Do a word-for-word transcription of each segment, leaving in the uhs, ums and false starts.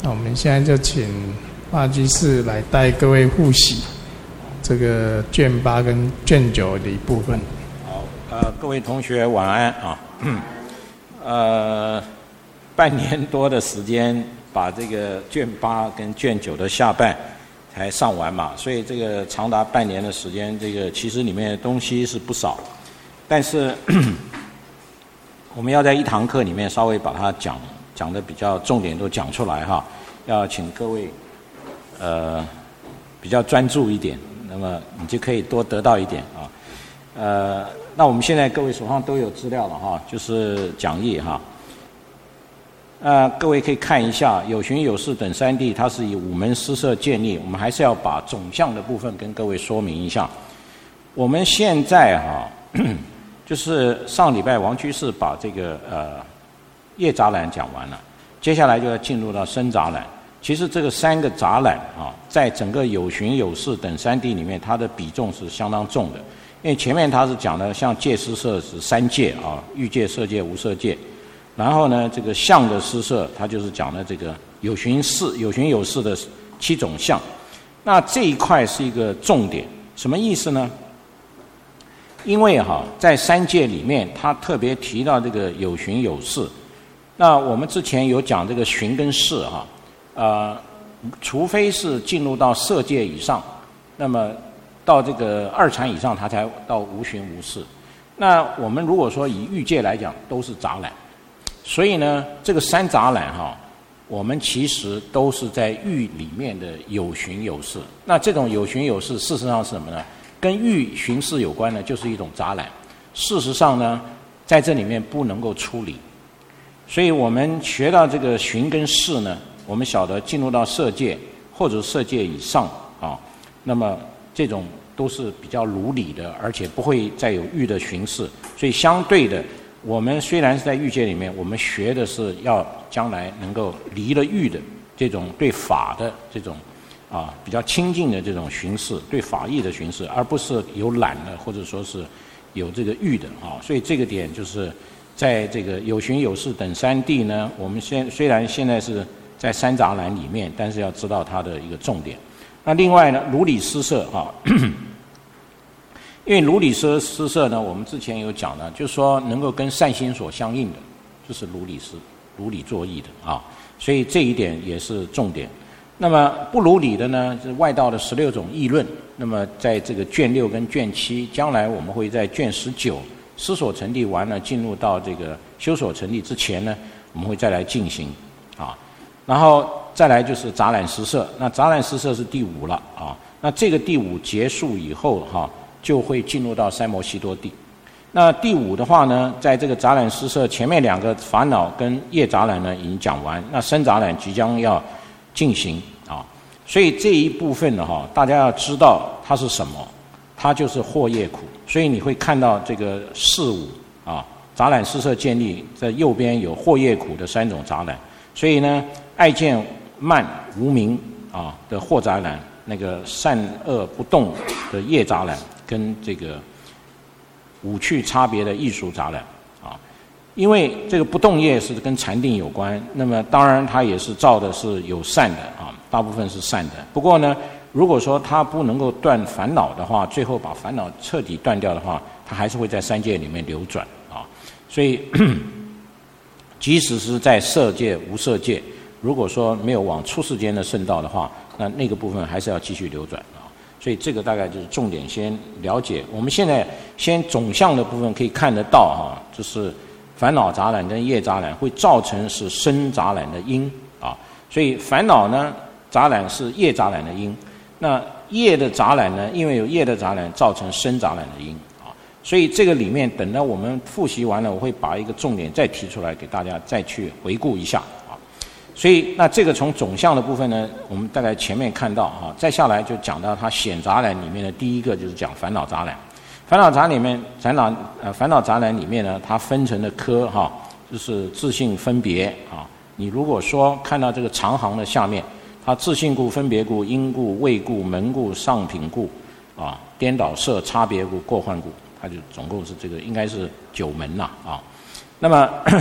那我们现在就请法居士来带各位复习这个卷八跟卷九的一部分。 好，呃，各位同学晚安啊。呃，半年多的时间，把这个卷八跟卷九的下半才上完嘛，所以这个长达半年的时间，这个其实里面的东西是不少，但是我们要在一堂课里面稍微把它讲讲的比较重点都讲出来哈，要请各位呃比较专注一点，那么你就可以多得到一点啊。呃，那我们现在各位手上都有资料了哈，就是讲义哈。呃，各位可以看一下有寻有视等三谛，它是以五门施设建立。我们还是要把总项的部分跟各位说明一下。我们现在哈，就是上礼拜王居士把这个呃业杂览讲完了，接下来就要进入到身杂览。其实这个三个杂览啊，在整个有寻有视等三谛里面，它的比重是相当重的。因为前面他是讲的像戒施设是三戒啊，欲戒、色戒、无色戒。然后呢，这个相的施设，它就是讲的这个有寻视、有寻有视的七种相。那这一块是一个重点，什么意思呢？因为哈，在三戒里面，他特别提到这个有寻有视。那我们之前有讲这个寻跟视哈，呃，除非是进入到色戒以上，那么到这个二禅以上，它才到无寻无视。那我们如果说以欲界来讲，都是杂览。所以呢，这个三杂览哈，我们其实都是在欲里面的有寻有视。那这种有寻有视，事实上是什么呢？跟欲寻视有关的，就是一种杂览。事实上呢，在这里面不能够出离。所以我们学到这个寻跟视呢，我们晓得进入到色界或者色界以上啊，那么这种都是比较如理的，而且不会再有欲的寻视。所以相对的，我们虽然是在欲界里面，我们学的是要将来能够离了欲的这种对法的这种啊比较亲近的这种寻视，对法义的寻视，而不是有懒的或者说是有这个欲的啊。所以这个点就是在这个有寻有视等三谛呢，我们现虽然现在是在三杂览里面，但是要知道它的一个重点。那另外呢，如理施设啊。因为如理施施设呢，我们之前有讲呢，就是说能够跟善心所相应的，就是如理施如理作意的啊，所以这一点也是重点。那么不如理的呢，是外道的十六种议论。那么在这个卷六跟卷七，将来我们会在卷十九思所成谛完了，进入到这个修所成谛之前呢，我们会再来进行啊，然后再来就是杂览施设。那杂览施设是第五了啊，那这个第五结束以后哈、啊。就会进入到三摩悉多谛。那第五的话呢，在这个杂览施设前面两个烦恼跟业杂览呢已经讲完，那身杂览即将要进行啊。所以这一部分呢哈，大家要知道它是什么，它就是惑业苦。所以你会看到这个四五啊，杂览施设建立在右边有惑业苦的三种杂览。所以呢，爱见慢无明啊的惑杂览，那个善恶不动的业杂览。跟这个五趣差别的艺术杂览啊，因为这个不动业是跟禅定有关，那么当然它也是造的是有善的啊，大部分是善的。不过呢，如果说它不能够断烦恼的话，最后把烦恼彻底断掉的话，它还是会在三界里面流转啊。所以，即使是在色界、无色界，如果说没有往出世间的圣道的话，那那个部分还是要继续流转。所以这个大概就是重点，先了解。我们现在先总项的部分可以看得到哈，就是烦恼杂览跟业杂览会造成是身杂览的因啊。所以烦恼呢杂览是业杂览的因，那业的杂览呢，因为有业的杂览造成身杂览的因啊。所以这个里面等到我们复习完了，我会把一个重点再提出来给大家再去回顾一下。所以，那这个从总项的部分呢，我们大概前面看到哈，再下来就讲到它显杂览里面的第一个就是讲烦恼杂览。烦恼杂里面，烦恼呃烦恼杂览里面呢，它分成的科哈，就是自性分别啊。你如果说看到这个长行的下面，它自性故、分别故、因故、位故、门故、上品故啊，颠倒色、差别故、过患故，它就总共是这个应该是九门呐啊。那么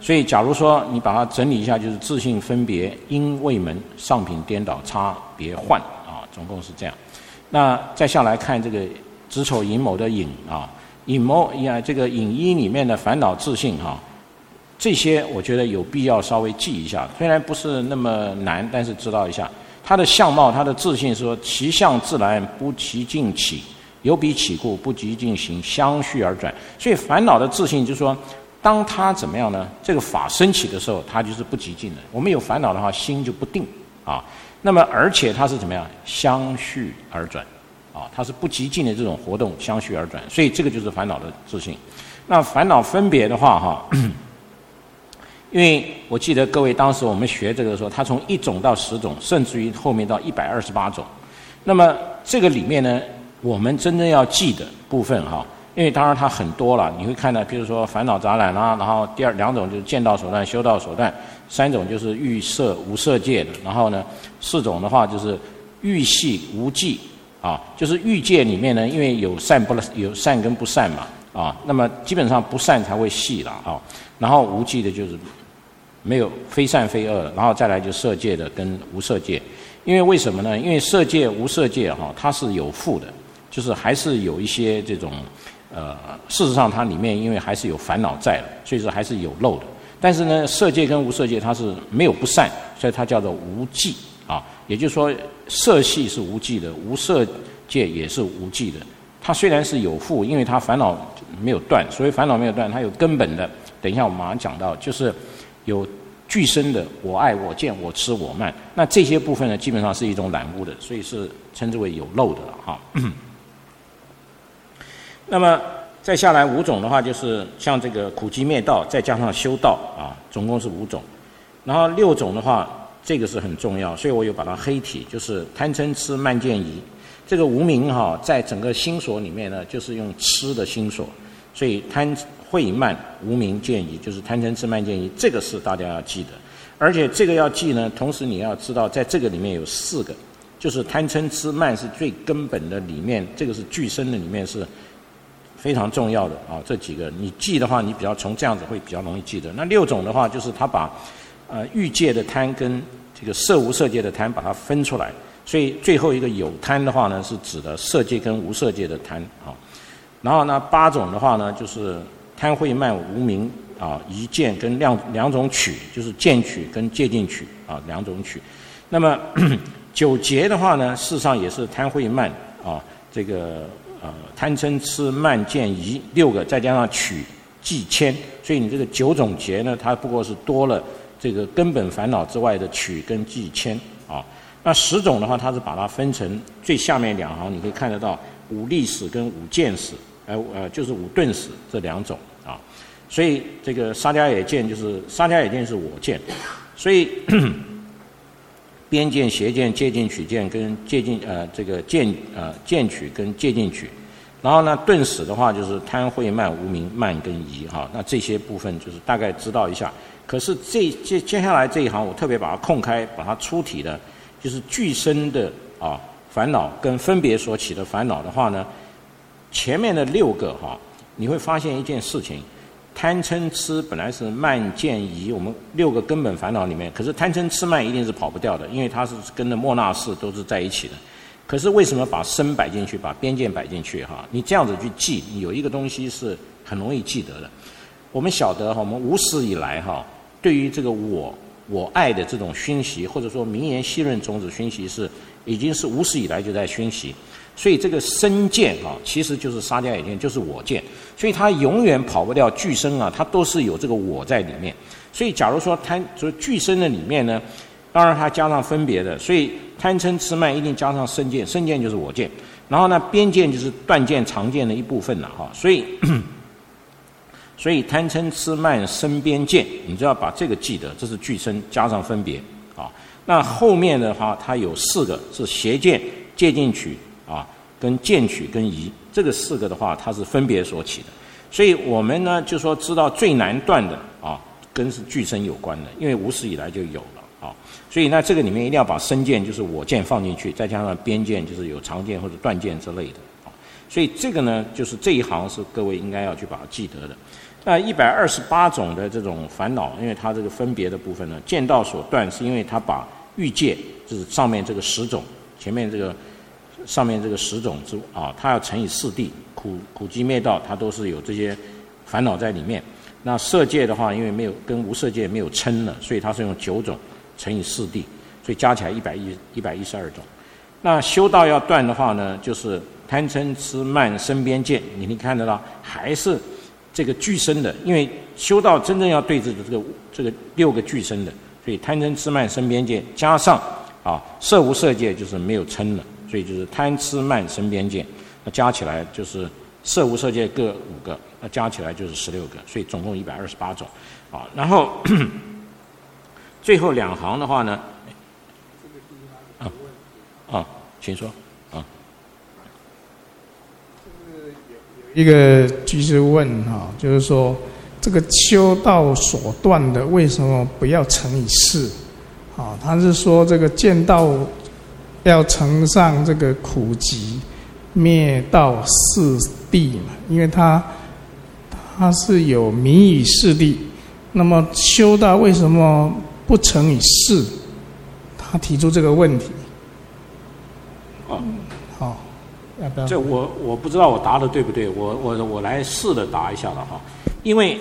所以假如说你把它整理一下，就是自性分别、因位门、上品颠倒、差别换啊，总共是这样。那再下来看这个子丑寅卯的寅啊，寅卯呀，这个寅一里面的烦恼自性哈、啊，这些我觉得有必要稍微记一下，虽然不是那么难，但是知道一下它的相貌，它的自性说其相自然，不其境起，有彼起故，不即境行，相续而转。所以烦恼的自性就是说，当它怎么样呢？这个法升起的时候，它就是不即境的。我们有烦恼的话，心就不定啊。那么而且它是怎么样？相续而转啊，它是不即境的这种活动，相续而转。所以这个就是烦恼的自性。那烦恼分别的话，哈。因为我记得各位当时我们学这个的时候，它从一种到十种，甚至于后面到一百二十八种。那么这个里面呢，我们真正要记的部分哈，因为当然它很多了，你会看到，比如说烦恼杂染啦，然后第二两种就是见道手段、修道手段，三种就是欲色无色界的，然后呢四种的话就是欲系无记啊，就是欲界里面呢，因为有善不有善跟不善嘛啊，那么基本上不善才会系了啊。然后无记的就是没有非善非恶，然后再来就色界的跟无色界。因为为什么呢？因为色界无色界哈，它是有负的，就是还是有一些这种呃，事实上它里面因为还是有烦恼在的，所以说还是有漏的。但是呢，色界跟无色界它是没有不善，所以它叫做无记啊。也就是说，色系是无记的，无色界也是无记的。它虽然是有负，因为它烦恼没有断，所以烦恼没有断，它有根本的。等一下我们马上讲到，就是有具身的我爱我见我痴我慢，那这些部分呢，基本上是一种染污的，所以是称之为有漏的了哈。那么再下来五种的话，就是像这个苦集灭道，再加上修道啊，总共是五种。然后六种的话，这个是很重要，所以我有把它黑体，就是贪嗔痴慢见疑。这个无明哈，在整个心所里面呢，就是用痴的心所，所以贪慧慢无明见疑，就是贪嗔痴慢见疑，这个是大家要记得。而且这个要记呢，同时你要知道，在这个里面有四个，就是贪嗔痴慢是最根本的里面，这个是具身的里面是非常重要的啊。这几个你记的话，你比较从这样子会比较容易记得。那六种的话，就是他把呃欲界的贪跟这个色无色界的贪把它分出来，所以最后一个有贪的话呢，是指的色界跟无色界的贪啊。然后呢，八种的话呢，就是贪慧慢无明啊，一见跟两两种取，就是见取跟戒禁取啊两种取。那么九劫的话呢，事实上也是贪慧慢啊，这个呃贪嗔痴慢见疑六个，再加上取忌谦，所以你这个九种劫呢，它不过是多了这个根本烦恼之外的取跟忌谦啊。那十种的话，它是把它分成最下面两行，你可以看得到五力使跟五见使。呃呃，就是五顿使这两种啊，所以这个沙迦野见就是沙迦野见是我见，所以边见、邪见、戒禁取见跟戒禁呃这个见呃见取跟戒禁取，然后呢顿使的话就是贪慧慢无明慢跟疑哈，那这些部分就是大概知道一下。可是这接接下来这一行我特别把它空开，把它出题的，就是具身的啊烦恼跟分别所起的烦恼的话呢。前面的六个哈，你会发现一件事情，贪嗔痴本来是慢见疑，我们六个根本烦恼里面，可是贪嗔痴慢一定是跑不掉的，因为它是跟着莫那识都是在一起的。可是为什么把身摆进去，把边见摆进去哈？你这样子去记，你有一个东西是很容易记得的。我们晓得哈，我们无始以来哈，对于这个我我爱的这种熏习，或者说名言细论种子熏习是已经是无始以来就在熏习。所以这个身见啊，其实就是沙迦野见，就是我见，所以它永远跑不掉具身啊，它都是有这个我在里面。所以假如说贪，就是具身的里面呢，当然它加上分别的，所以贪嗔痴慢一定加上身见，身见就是我见，然后呢边见就是断见常见的一部分了哈。所以所以贪嗔痴慢身边见，你就要把这个记得，这是具身加上分别啊。那后面的话，它有四个是邪见、戒禁取。啊，跟见取跟疑这个四个的话，它是分别所起的，所以我们呢就说知道最难断的啊，跟是具身有关的，因为无始以来就有了啊，所以那这个里面一定要把身见就是我见放进去，再加上边见就是有常见或者断见之类的啊，所以这个呢就是这一行是各位应该要去把它记得的。 那一百二十八种的这种烦恼，因为它这个分别的部分呢，见道所断，是因为它把欲界，就是上面这个十种，前面这个上面这个十种之啊，它要乘以四谛，苦苦集灭道，它都是有这些烦恼在里面。那色界的话，因为没有跟无色界没有嗔了，所以它是用九种乘以四谛，所以加起来一百一一百一十二种。那修道要断的话呢，就是贪嗔痴慢身边见，你你看得到，还是这个俱生的，因为修道真正要对治的这个这个六个俱生的，所以贪嗔痴慢身边见加上啊色无色界就是没有嗔了，所以就是贪痴慢身边见，那加起来就是色无色界各五个，那加起来就是十六个，所以总共一百二十八种啊。然后最后两行的话呢，啊啊，请说啊。 一个居士问哈，就是说这个修道所断的，为什么不要乘以四？啊，他是说这个见道要乘上这个苦集灭道四谛嘛，因为它它是有名与四谛，那么修道为什么不乘以四？他提出这个问题。 哦， 好、哦，要不要？ 这我我不知道我答的对不对，我我我来试着答一下了哈。因为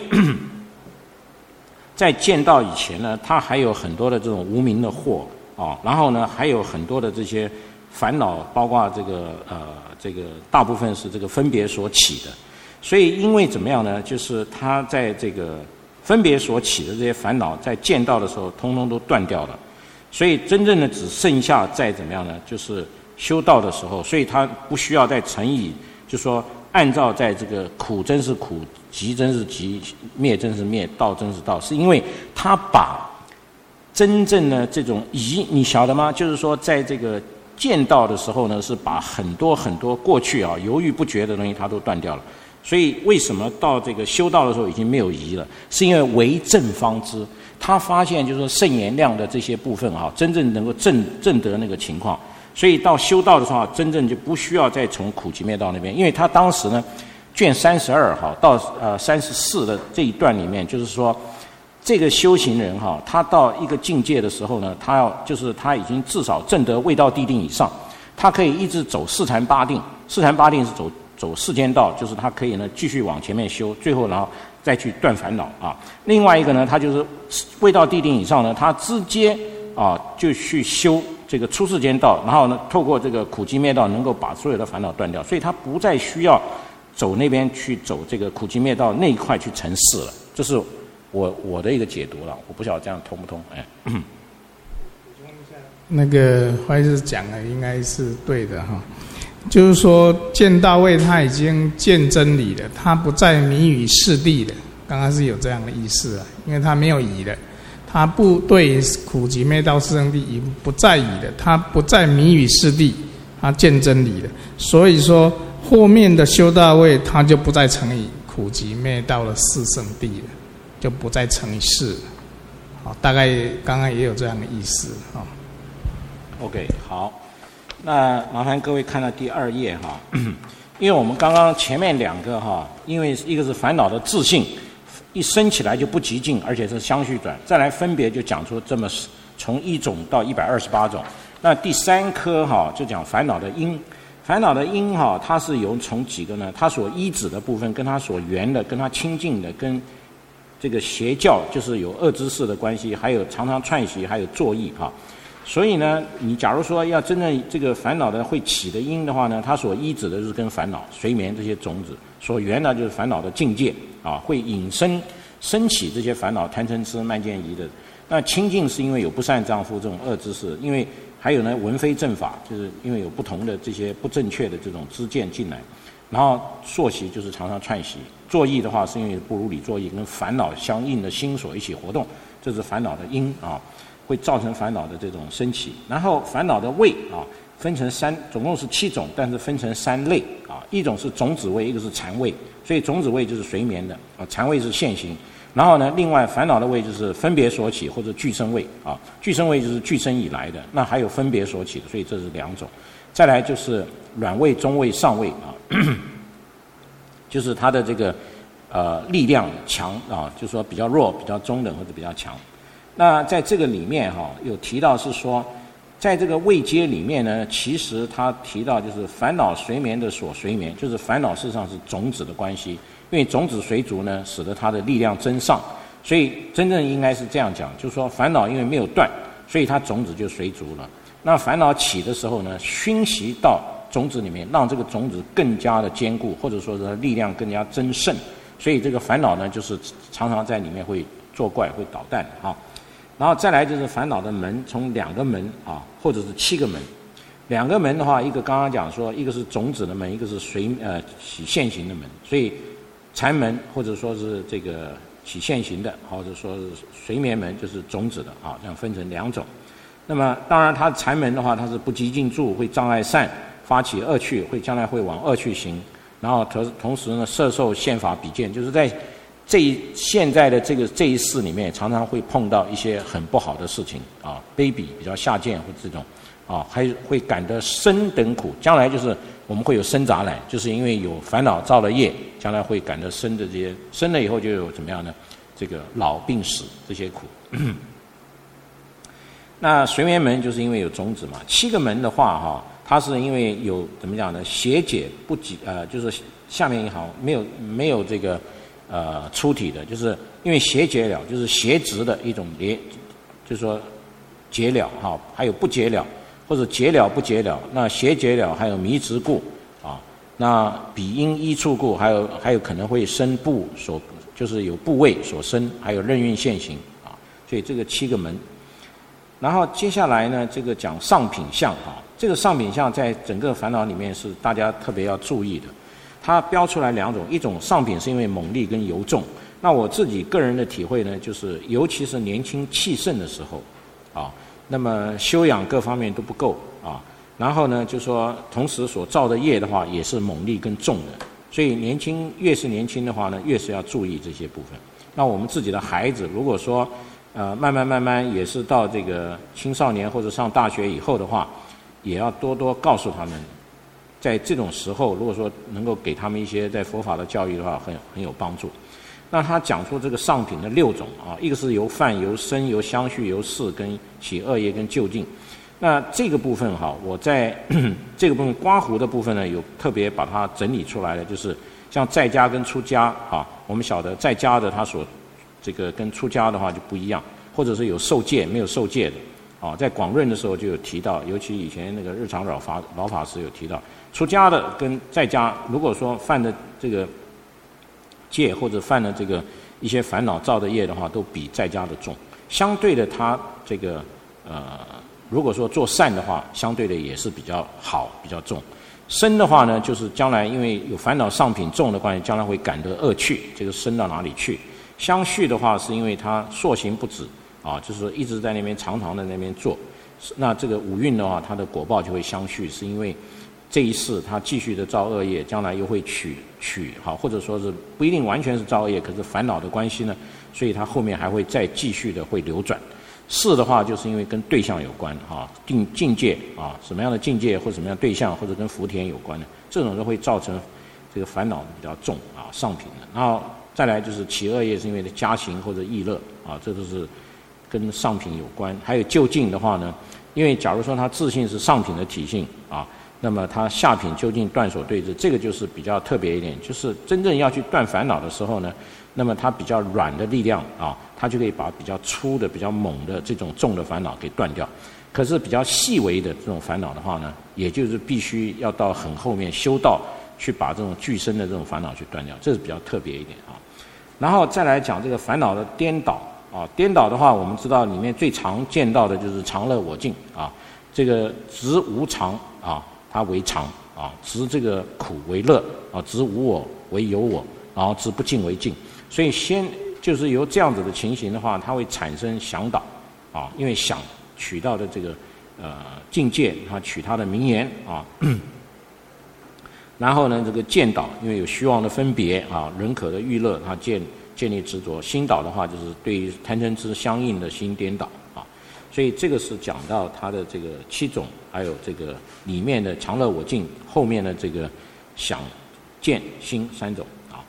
在见道以前呢，他还有很多的这种无明的惑啊，然后呢还有很多的这些烦恼，包括这个呃这个大部分是这个分别所起的，所以因为怎么样呢？就是他在这个分别所起的这些烦恼，在见道的时候，通通都断掉了，所以真正的只剩下在怎么样呢？就是修道的时候，所以他不需要再乘以，就说按照在这个苦真是苦，集真是集，灭真是灭，道真是道，是因为他把真正的这种疑，你晓得吗？就是说在这个见道的时候呢，是把很多很多过去啊犹豫不决的东西他都断掉了。所以为什么到这个修道的时候已经没有疑了？是因为为正方知，他发现就是说圣言量的这些部分啊，真正能够证证得那个情况。所以到修道的时候，真正就不需要再从苦集灭道那边，因为他当时呢，卷三十二哈到呃三十四的这一段里面，就是说这个修行人哈，他到一个境界的时候呢，他要就是他已经至少证得未到地定以上，他可以一直走四禅八定，四禅八定是走走世间道，就是他可以呢继续往前面修，最后然后再去断烦恼啊。另外一个呢，他就是未到地定以上呢，他直接啊就去修这个出世间道，然后呢，透过这个苦集灭道，能够把所有的烦恼断掉，所以他不再需要走那边去走这个苦集灭道那一块去成事了。这是我我的一个解读了，我不晓得这样通不通？哎， 那个怀师讲的应该是对的哈，就是说见道位他已经见真理了，他不再迷于世谛了。刚刚是有这样的意思啊，因为他没有疑了。他不对苦集灭道四圣谛已不在意了，他不再迷于世谛，他见真理了。所以说后面的修道位他就不再乘以苦集灭道的四圣谛了，就不再乘以四了。好，大概刚刚也有这样的意思啊。 OK， 好，那麻烦各位看到第二页哈，因为我们刚刚前面两个哈，因为一个是烦恼的自性。一升起来就不极尽，而且是相续转，再来分别就讲出这么从一种到一百二十八种。那第三科哈就讲烦恼的因，烦恼的因哈，它是由从几个呢？它所依止的部分，跟它所缘的，跟它亲近的，跟这个邪教就是有恶知识的关系，还有常常串习，还有作意哈。所以呢，你假如说要真正这个烦恼的会起的因的话呢，它所依止的就是跟烦恼、睡眠这些种子，所缘呢就是烦恼的境界啊，会引生升起这些烦恼、贪嗔痴慢见疑的。那清净是因为有不善丈夫这种恶知识，因为还有呢闻非正法，就是因为有不同的这些不正确的这种知见进来。然后作习就是常常串习，作意的话是因为不如理作意，跟烦恼相应的心所一起活动，这是烦恼的因啊。会造成烦恼的这种升起，然后烦恼的味啊，分成三，总共是七种，但是分成三类啊，一种是种子味，一个是禅味，所以种子味就是随眠的啊，禅味是现行。然后呢，另外烦恼的味就是分别所起或者俱生味啊，俱生味就是俱生以来的，那还有分别所起的，所以这是两种。再来就是软味、中味、上味啊，就是它的这个呃力量强啊，就是说比较弱、比较中等或者比较强。那在这个里面哈、啊，有提到是说，在这个位阶里面呢，其实他提到就是烦恼随眠的所随眠，就是烦恼事实上是种子的关系，因为种子随逐呢，使得它的力量增上，所以真正应该是这样讲，就是说烦恼因为没有断，所以它种子就随逐了。那烦恼起的时候呢，熏习到种子里面，让这个种子更加的坚固，或者说是力量更加增盛，所以这个烦恼呢，就是常常在里面会作怪、会捣蛋啊。然后再来就是烦恼的门，从两个门啊，或者是七个门。两个门的话，一个刚刚讲说，一个是种子的门，一个是随呃起现行的门。所以禅门或者说是这个起现行的，或者说是随眠门，就是种子的啊，这样分成两种。那么当然，它禅门的话，它是不积进住，会障碍善，发起恶趣，会将来会往恶趣行。然后同同时呢，摄受宪法比见，就是在这一现在的这个这一世里面，常常会碰到一些很不好的事情啊，卑鄙、比较下贱或这种啊，还会感得生等苦。将来就是我们会有生杂来，就是因为有烦恼造了业，将来会感得生的这些，生了以后就有怎么样呢？这个老病死这些苦。那随眠门就是因为有种子嘛，七个门的话哈、啊，它是因为有怎么讲呢？邪解不及呃，就是下面一行没有没有这个。呃，出体的，就是因为邪解了，就是邪执的一种结，就是说解了哈，还有不解了，或者解了不解了。那邪解了，还有迷执故啊，那彼因依处故，还有还有可能会生部所，就是有部位所生，还有任运现行啊。所以这个七个门。然后接下来呢，这个讲上品相啊，这个上品相在整个烦恼里面是大家特别要注意的。它标出来两种，一种上品是因为猛力跟尤重。那我自己个人的体会呢，就是尤其是年轻气盛的时候，啊，那么修养各方面都不够啊。然后呢，就说同时所造的业的话，也是猛力跟重的。所以年轻越是年轻的话呢，越是要注意这些部分。那我们自己的孩子，如果说呃慢慢慢慢也是到这个青少年或者上大学以后的话，也要多多告诉他们。在这种时候，如果说能够给他们一些在佛法的教育的话，很很有帮助。那他讲出这个上品的六种啊，一个是由犯、由身、由相续、由事跟起恶业跟就近。那这个部分哈，我在这个部分刮胡的部分呢，有特别把它整理出来的，就是像在家跟出家啊，我们晓得在家的他所这个跟出家的话就不一样，或者是有受戒没有受戒的啊，在广论的时候就有提到，尤其以前那个日常老法老法师有提到。出家的跟在家，如果说犯的这个戒或者犯了这个一些烦恼造的业的话，都比在家的重。相对的，他这个呃，如果说做善的话，相对的也是比较好，比较重。身的话呢，就是将来因为有烦恼上品重的关系，将来会感得恶趣，这个身到哪里去？相续的话，是因为他塑行不止啊，就是说一直在那边常常的那边做。那这个五蕴的话，它的果报就会相续，是因为。这一世他继续的造恶业，将来又会取取好，或者说是不一定完全是造恶业，可是烦恼的关系呢，所以他后面还会再继续的会流转。事的话，就是因为跟对象有关啊，境境界啊，什么样的境界或者什么样的对象，或者跟福田有关的，这种都会造成这个烦恼比较重啊，上品的。然后再来就是起恶业，是因为的加行或者意乐啊，这都是跟上品有关。还有就近的话呢，因为假如说他自信是上品的体性啊。那么它下品究竟断所对治，这个就是比较特别一点，就是真正要去断烦恼的时候呢，那么它比较软的力量啊，它就可以把比较粗的、比较猛的这种重的烦恼给断掉。可是比较细微的这种烦恼的话呢，也就是必须要到很后面修道去把这种具身的这种烦恼去断掉，这是比较特别一点啊。然后再来讲这个烦恼的颠倒啊，颠倒的话，我们知道里面最常见到的就是常乐我净啊，这个执无常啊。它为常啊，执这个苦为乐啊，执无我为有我，然后执不净为净。所以先就是由这样子的情形的话，它会产生想倒啊，因为想取到的这个呃境界，它取它的名言啊。然后呢，这个见倒，因为有虚妄的分别啊，人可的欲乐，它建建立执着。心倒的话，就是对于贪嗔痴相应的心颠倒。所以这个是讲到它的这个七种，还有这个里面的常乐我净，后面的这个想见心三种啊。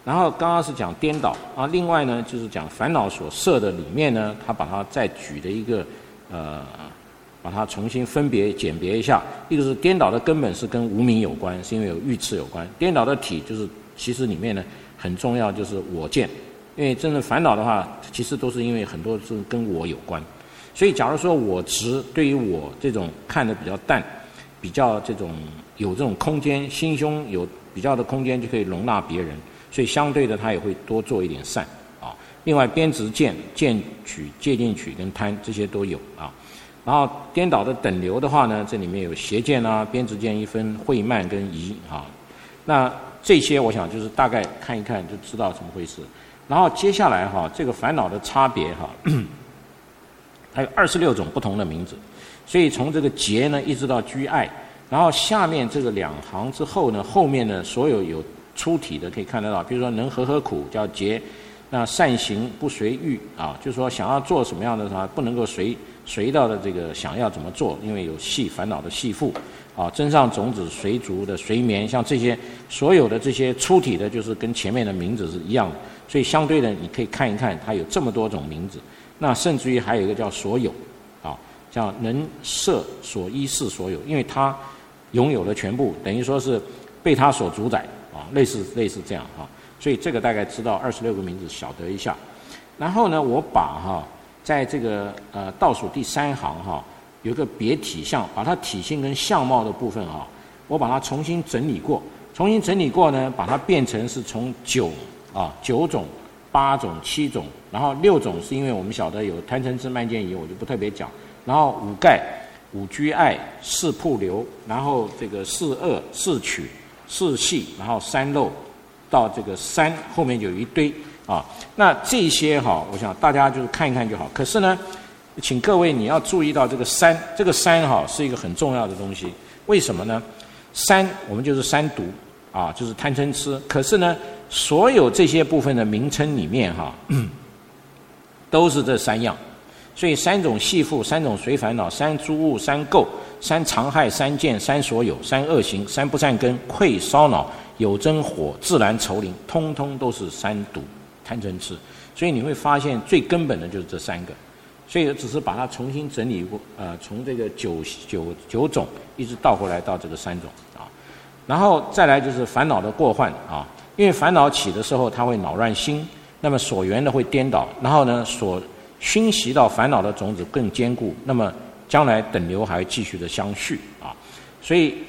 然后刚刚是讲颠倒啊，另外呢就是讲烦恼所摄的里面呢，他把它再举的一个呃，把它重新分别简别一下。一个是颠倒的根本是跟无明有关，是因为有欲刺有关。颠倒的体就是其实里面呢很重要，就是我见。因为真正烦恼的话，其实都是因为很多是跟我有关。所以假如说我执对于我这种看得比较淡，比较这种有这种空间，心胸有比较的空间，就可以容纳别人，所以相对的他也会多做一点善啊。另外边执见、见取、戒禁取跟贪这些都有啊。然后颠倒的等流的话呢，这里面有邪见啊、边执见一分、慧慢跟疑啊。那这些我想就是大概看一看就知道怎么回事。然后接下来哈，这个烦恼的差别哈，还有二十六种不同的名字，所以从这个结呢一直到居爱，然后下面这个两行之后呢，后面呢所有有出体的可以看得到，比如说能和合苦叫结，那善行不随欲啊，就是说想要做什么样的啥不能够随随到的这个想要怎么做，因为有系烦恼的系缚啊，真上种子随逐的随眠，像这些所有的这些出体的，就是跟前面的名字是一样的。所以相对的，你可以看一看，它有这么多种名字。那甚至于还有一个叫所有，啊，叫能摄所依是所有，因为它拥有了全部，等于说是被它所主宰啊，类似类似这样哈。所以这个大概知道二十六个名字，晓得一下。然后呢，我把哈在这个呃倒数第三行哈有一个别体相，把它体性跟相貌的部分哈，我把它重新整理过，重新整理过呢，把它变成是从九。啊，九种、八种、七种，然后六种是因为我们晓得有贪嗔痴慢见疑，我就不特别讲。然后五盖、五居爱、四瀑流，然后这个四恶、四取、四系，然后三漏，到这个三后面有一堆啊。那这些哈，我想大家就是看一看就好。可是呢，请各位你要注意到这个三，这个三哈是一个很重要的东西。为什么呢？三我们就是三毒啊，就是贪嗔痴。可是呢，所有这些部分的名称里面哈，都是这三样，所以三种系缚、三种随烦恼、三诸物、三垢、三常害、三见、三所有、三恶行、三不善根、愧烧脑、有真火、自然愁灵，通通都是三毒贪嗔痴。所以你会发现最根本的就是这三个，所以只是把它重新整理过，呃，从这个九九九种一直倒回来到这个三种啊，然后再来就是烦恼的过患啊。因为烦恼起的时候，它会恼乱心，那么所缘的会颠倒，然后呢，所熏习到烦恼的种子更坚固，那么将来等流还会继续的相续啊。所以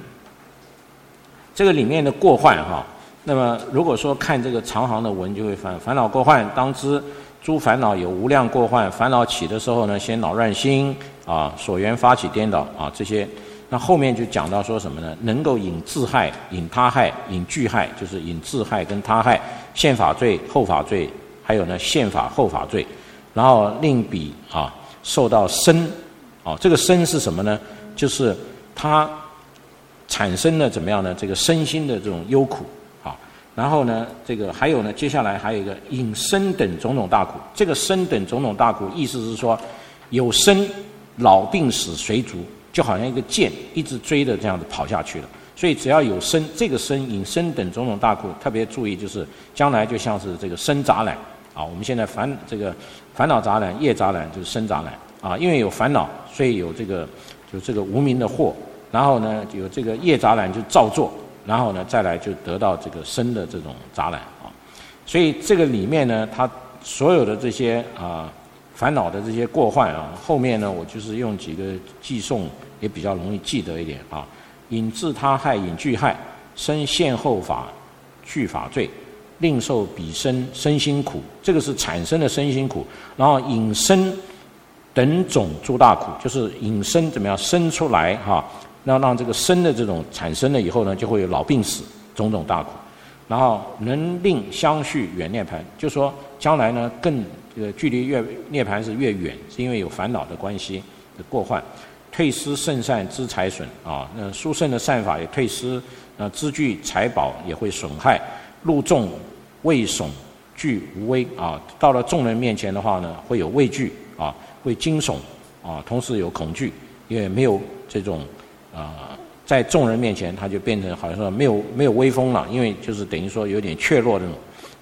这个里面的过患哈，那么如果说看这个长行的文，就会发现烦恼过患，当知诸烦恼有无量过患。烦恼起的时候呢，先恼乱心啊，所缘发起颠倒啊，这些。那后面就讲到说什么呢？能够引自害、引他害、引俱害，就是引自害跟他害，现法罪、后法罪，还有呢现法后法罪，然后令彼啊受到身啊，这个身是什么呢？就是他产生了怎么样呢？这个身心的这种忧苦啊。然后呢，这个还有呢，接下来还有一个引身等种种大苦。这个身等种种大苦，意思是说有身老病死随逐。就好像一个箭一直追着这样子跑下去了，所以只要有身，这个身引身等种种大苦，特别注意就是将来就像是这个身杂染啊，我们现在烦这个烦恼杂染、业杂染就是身杂染啊，因为有烦恼，所以有这个有这个无明的祸，然后呢有这个业杂染就造作，然后呢再来就得到这个身的这种杂染啊，所以这个里面呢，它所有的这些啊。烦恼的这些过患啊，后面呢，我就是用几个寄送也比较容易记得一点啊。引自他害，引俱害，身现后法俱法罪，令受彼身身心苦，这个是产生的身心苦。然后引生等种诸大苦，就是引生怎么样生出来哈、啊，那让这个生的这种产生了以后呢，就会有老病死种种大苦。然后能令相续远涅槃，就说将来呢更。这个距离越涅槃是越远，是因为有烦恼的关系的过患，退失圣善之财损啊，那殊胜的善法也退失，那资具财宝也会损害，入众畏悚惧无威啊，到了众人面前的话呢，会有畏惧啊，会惊悚啊，同时有恐惧，因为没有这种啊，在众人面前他就变成好像说没有没有威风了，因为就是等于说有点怯弱那种。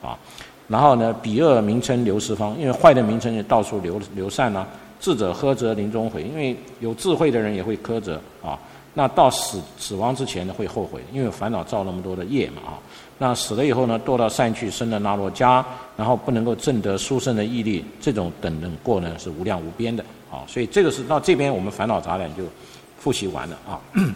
啊。然后呢，彼恶名称流四方，因为坏的名称就到处流流散了、啊。智者呵责临终悔，因为有智慧的人也会苛责啊。那到死死亡之前呢，会后悔，因为烦恼造那么多的业嘛啊。那死了以后呢，堕到善趣生的那罗迦，然后不能够证得殊胜的毅力，这种等等过呢是无量无边的啊。所以这个是到这边我们烦恼杂染就复习完了啊。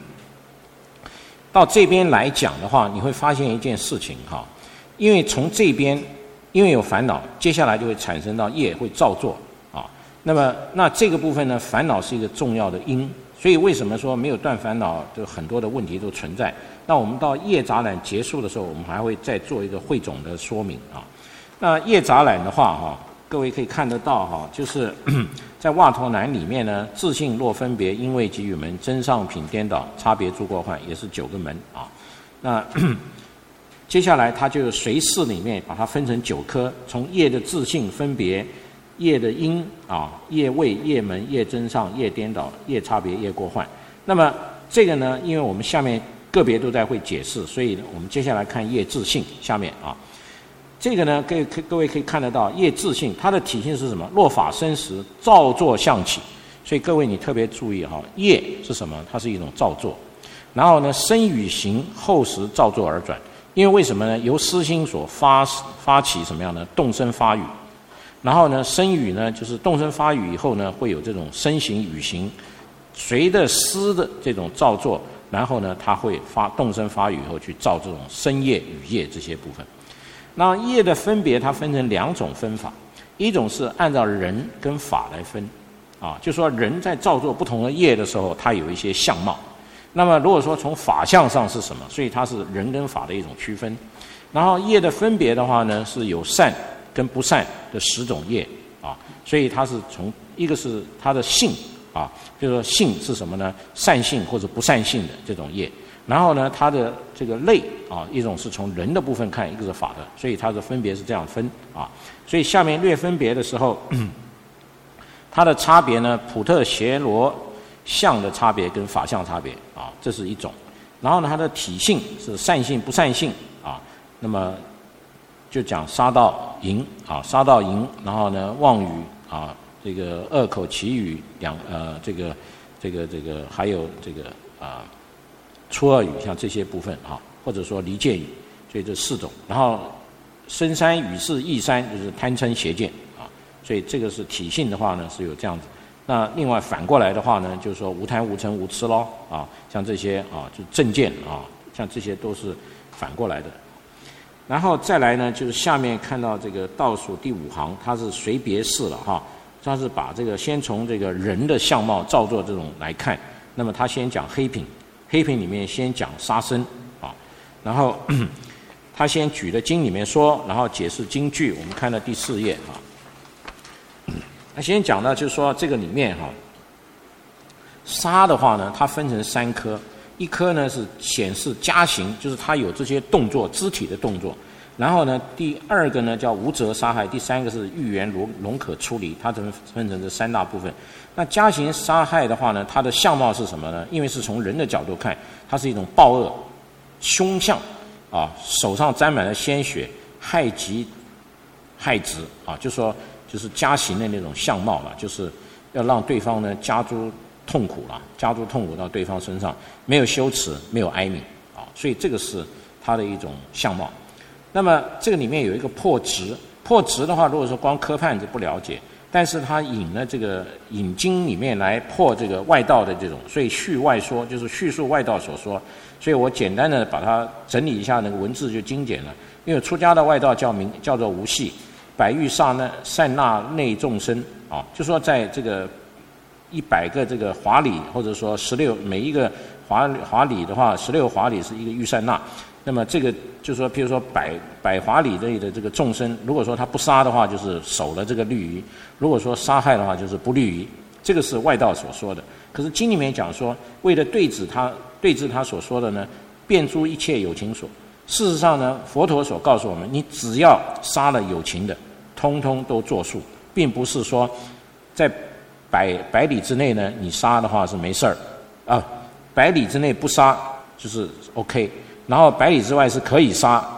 到这边来讲的话，你会发现一件事情哈，因为从这边因为有烦恼，接下来就会产生到业会造作啊。那么那这个部分呢，烦恼是一个重要的因。所以为什么说没有断烦恼，就很多的问题都存在？那我们到业杂染结束的时候，我们还会再做一个汇总的说明啊。那业杂染的话，哈，各位可以看得到哈，就是在瓦陀南里面呢，自性若分别，因为给予门，真上品颠倒，差别诸过患，也是九个门啊。那接下来它就随事里面把它分成九科，从业的自性分别。业的因啊，业位、业门、业真上、业颠倒、业差别、业过患。那么这个呢，因为我们下面个别都在会解释，所以我们接下来看业自性。下面啊，这个呢，各各位可以看得到，业自性它的体性是什么？若法生时，造作相起。所以各位你特别注意哈，业是什么？它是一种造作。然后呢，身语行后时造作而转。因为为什么呢？由思心所发发起什么样呢？动声发语。然后呢，身语呢，就是动声发语以后呢，会有这种身行语行，随着思的这种造作，然后呢，它会发动声发语以后去造这种身业、语业这些部分。那业的分别，它分成两种分法，一种是按照人跟法来分，啊，就说人在造作不同的业的时候，它有一些相貌。那么如果说从法相上是什么，所以它是人跟法的一种区分。然后业的分别的话呢，是有善跟不善的十种业啊，所以它是从一个是它的性啊，就是说性是什么呢？善性或者不善性的这种业。然后呢，它的这个类啊，一种是从人的部分看，一个是法的，所以它的分别是这样分啊。所以下面略分别的时候，它的差别呢，普特伽罗相的差别跟法相差别啊，这是一种。然后呢，它的体性是善性不善性啊，那么。就讲杀盗淫啊，杀盗淫，然后呢妄语啊，这个恶口绮语两呃，这个这个这个还有这个啊出恶语，像这些部分啊，或者说离间语，所以这四种。然后深山语事意山就是贪嗔邪见啊，所以这个是体性的话呢是有这样子。那另外反过来的话呢，就是说无贪无嗔无痴咯啊，像这些啊就正见啊，像这些都是反过来的。然后再来呢，就是下面看到这个倒数第五行，它是随别事了哈。它是把这个先从这个人的相貌造作这种来看，那么他先讲黑品，黑品里面先讲杀生啊，然后他先举的经里面说，然后解释经句。我们看到第四页啊，那先讲呢，就是说这个里面哈，杀的话呢，它分成三科。一科呢是显示加行，就是他有这些动作，肢体的动作。然后呢，第二个呢叫无责杀害，第三个是欲缘容容可出离，它分分成这三大部分。那加行杀害的话呢，它的相貌是什么呢？因为是从人的角度看，它是一种暴恶、凶相啊，手上沾满了鲜血，害己害子啊，就说就是加行的那种相貌了，就是要让对方呢加诸痛苦了，加诸痛苦到对方身上，没有羞耻，没有哀悯啊，所以这个是他的一种相貌。那么这个里面有一个破执，破执的话，如果说光科判就不了解，但是他引了这个引经里面来破这个外道的这种，所以叙外说就是叙述外道所说，所以我简单的把它整理一下，那个文字就精简了。因为出家的外道叫名叫做无系，百欲刹那善纳内众生啊，就说在这个。一百个这个华里，或者说十六每一个华华里的话，十六华里是一个御善那。那么这个就是说，譬如说百百华里类的这个众生，如果说他不杀的话，就是守了这个律仪；如果说杀害的话，就是不律仪。这个是外道所说的。可是经里面讲说，为了对治他对治他所说的呢，遍诸一切有情所。事实上呢，佛陀所告诉我们，你只要杀了有情的，通通都作数，并不是说在。百百里之内呢，你杀的话是没事儿，啊，百里之内不杀就是 OK， 然后百里之外是可以杀啊，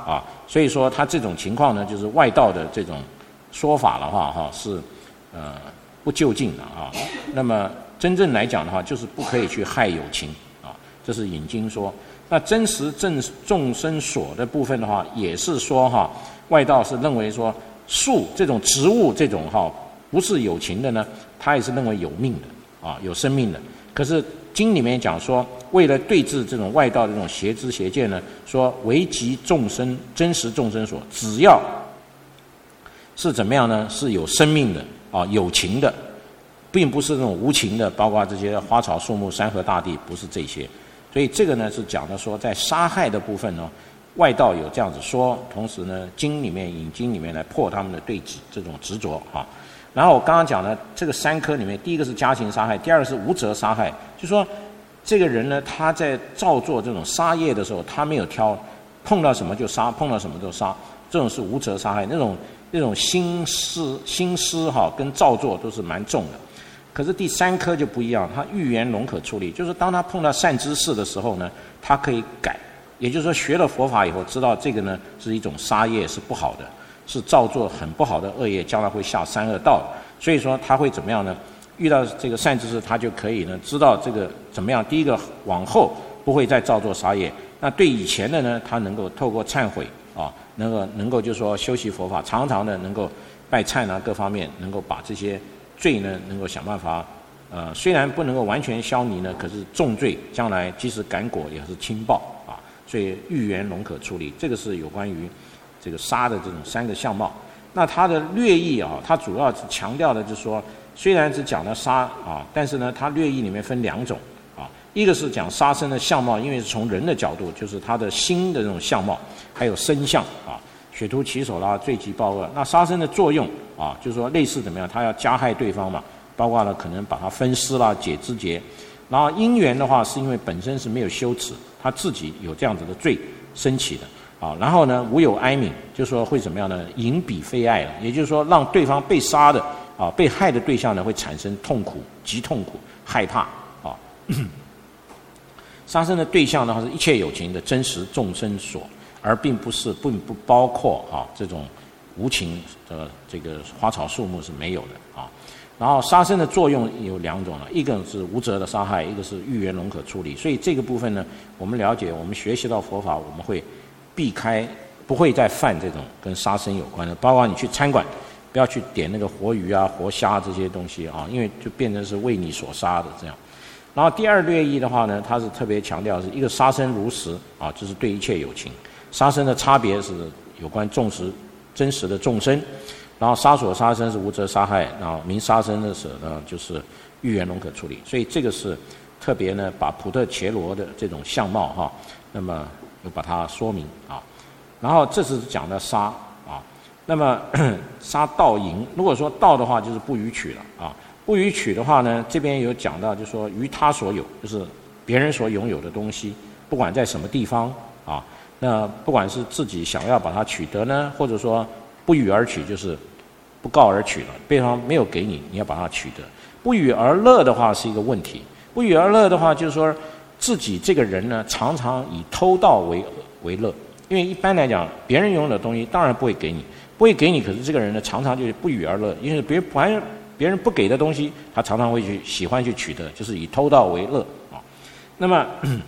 所以说他这种情况呢，就是外道的这种说法的话哈是呃不究竟的啊。那么真正来讲的话，就是不可以去害有情啊，这是引经说。那真实正众生所的部分的话，也是说哈，外道是认为说树这种植物这种哈不是有情的呢，他也是认为有命的啊，有生命的。可是经里面讲说，为了对治这种外道的这种邪知邪见呢，说唯即众生真实众生所，只要是怎么样呢？是有生命的啊，有情的，并不是那种无情的，包括这些花草树木、山河大地，不是这些。所以这个呢是讲的说，在杀害的部分呢，外道有这样子说，同时呢，经里面引经里面来破他们的对执这种执着啊。然后我刚刚讲的这个三科里面，第一个是家禽杀害，第二个是无责杀害，就说这个人呢，他在造作这种杀业的时候，他没有挑，碰到什么就杀，碰到什么就杀，这种是无责杀害，那种那种心思心思哈跟造作都是蛮重的。可是第三科就不一样，他预言容可处理，就是当他碰到善知识的时候呢，他可以改，也就是说学了佛法以后，知道这个呢是一种杀业，是不好的，是造作很不好的恶业，将来会下三恶道。所以说他会怎么样呢？遇到这个善知识，他就可以呢知道这个怎么样。第一个，往后不会再造作杀业。那对以前的呢，他能够透过忏悔啊，能够能够就是说修习佛法，常常的能够拜忏啊，各方面能够把这些罪呢，能够想办法，呃，虽然不能够完全消弭呢，可是重罪将来即使感果也是轻报啊。所以预言容可处理，这个是有关于这个杀的这种三个相貌。那它的略义啊，它主要是强调的就是说，虽然只讲了杀啊，但是呢，它略义里面分两种啊，一个是讲杀生的相貌，因为是从人的角度，就是他的心的这种相貌，还有身相啊，血图其手啦，罪极报恶。那杀生的作用啊，就是说类似怎么样，他要加害对方嘛，包括了可能把他分尸啦、解肢节。然后因缘的话，是因为本身是没有羞耻，他自己有这样子的罪升起的。啊，然后呢，无有哀悯，就说会怎么样呢？引彼非爱了，也就是说，让对方被杀的啊，被害的对象呢，会产生痛苦，极痛苦，害怕啊。杀生的对象的话，是一切有情的真实众生所，而并不是并不包括啊这种无情的这个花草树木是没有的啊。然后杀生的作用有两种了，一个是无责的杀害，一个是预言容可处理。所以这个部分呢，我们了解，我们学习到佛法，我们会避开，不会再犯这种跟杀生有关的，包括你去餐馆，不要去点那个活鱼啊、活虾这些东西啊，因为就变成是为你所杀的这样。然后第二略义的话呢，它是特别强调是一个杀生如实啊，就是对一切有情。杀生的差别是有关众实真实的众生，然后杀所杀生是无责杀害，然后明杀生的时候呢，就是预言容可处理。所以这个是特别呢，把普特伽罗的这种相貌哈，那么有把它说明啊，然后这是讲的杀啊，那么杀盗淫，如果说盗的话，就是不予取了啊，不予取的话呢，这边有讲到，就是说于他所有，就是别人所拥有的东西，不管在什么地方啊，那不管是自己想要把它取得呢，或者说不予而取，就是不告而取了，对方没有给你，你要把它取得。不予而乐的话是一个问题，不予而乐的话，就是说自己这个人呢，常常以偷盗为为乐，因为一般来讲，别人拥有的东西当然不会给你，不会给你，可是这个人呢，常常就是不予而乐，因为别人反正别人不给的东西，他常常会去喜欢去取得，就是以偷盗为乐啊。那么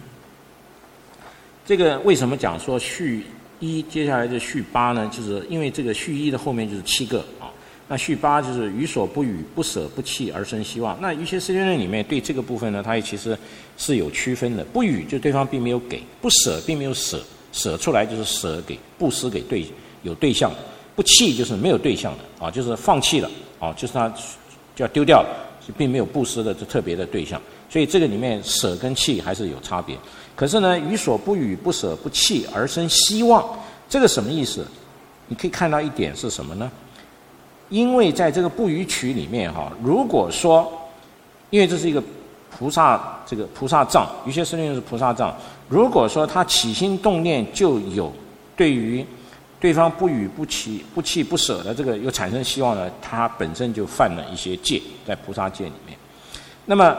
这个为什么讲说序一，接下来就序八呢？就是因为这个序一的后面就是七个啊。那序八就是予所不予，不舍不弃而生希望。那有些世间论里面对这个部分呢，它其实是有区分的。不予就对方并没有给，不舍并没有舍，舍出来就是舍给布施给对有对象的。不弃就是没有对象的啊，就是放弃了啊，就是他就要丢掉了，并没有布施的这特别的对象。所以这个里面舍跟弃还是有差别。可是呢，予所不予，不舍不弃而生希望，这个什么意思？你可以看到一点是什么呢？因为在这个不予取里面哈，如果说，因为这是一个菩萨这个菩萨藏，有些圣论是菩萨藏，如果说他起心动念就有对于对方不予不弃不弃不舍的这个有产生希望呢，他本身就犯了一些戒，在菩萨戒里面。那么，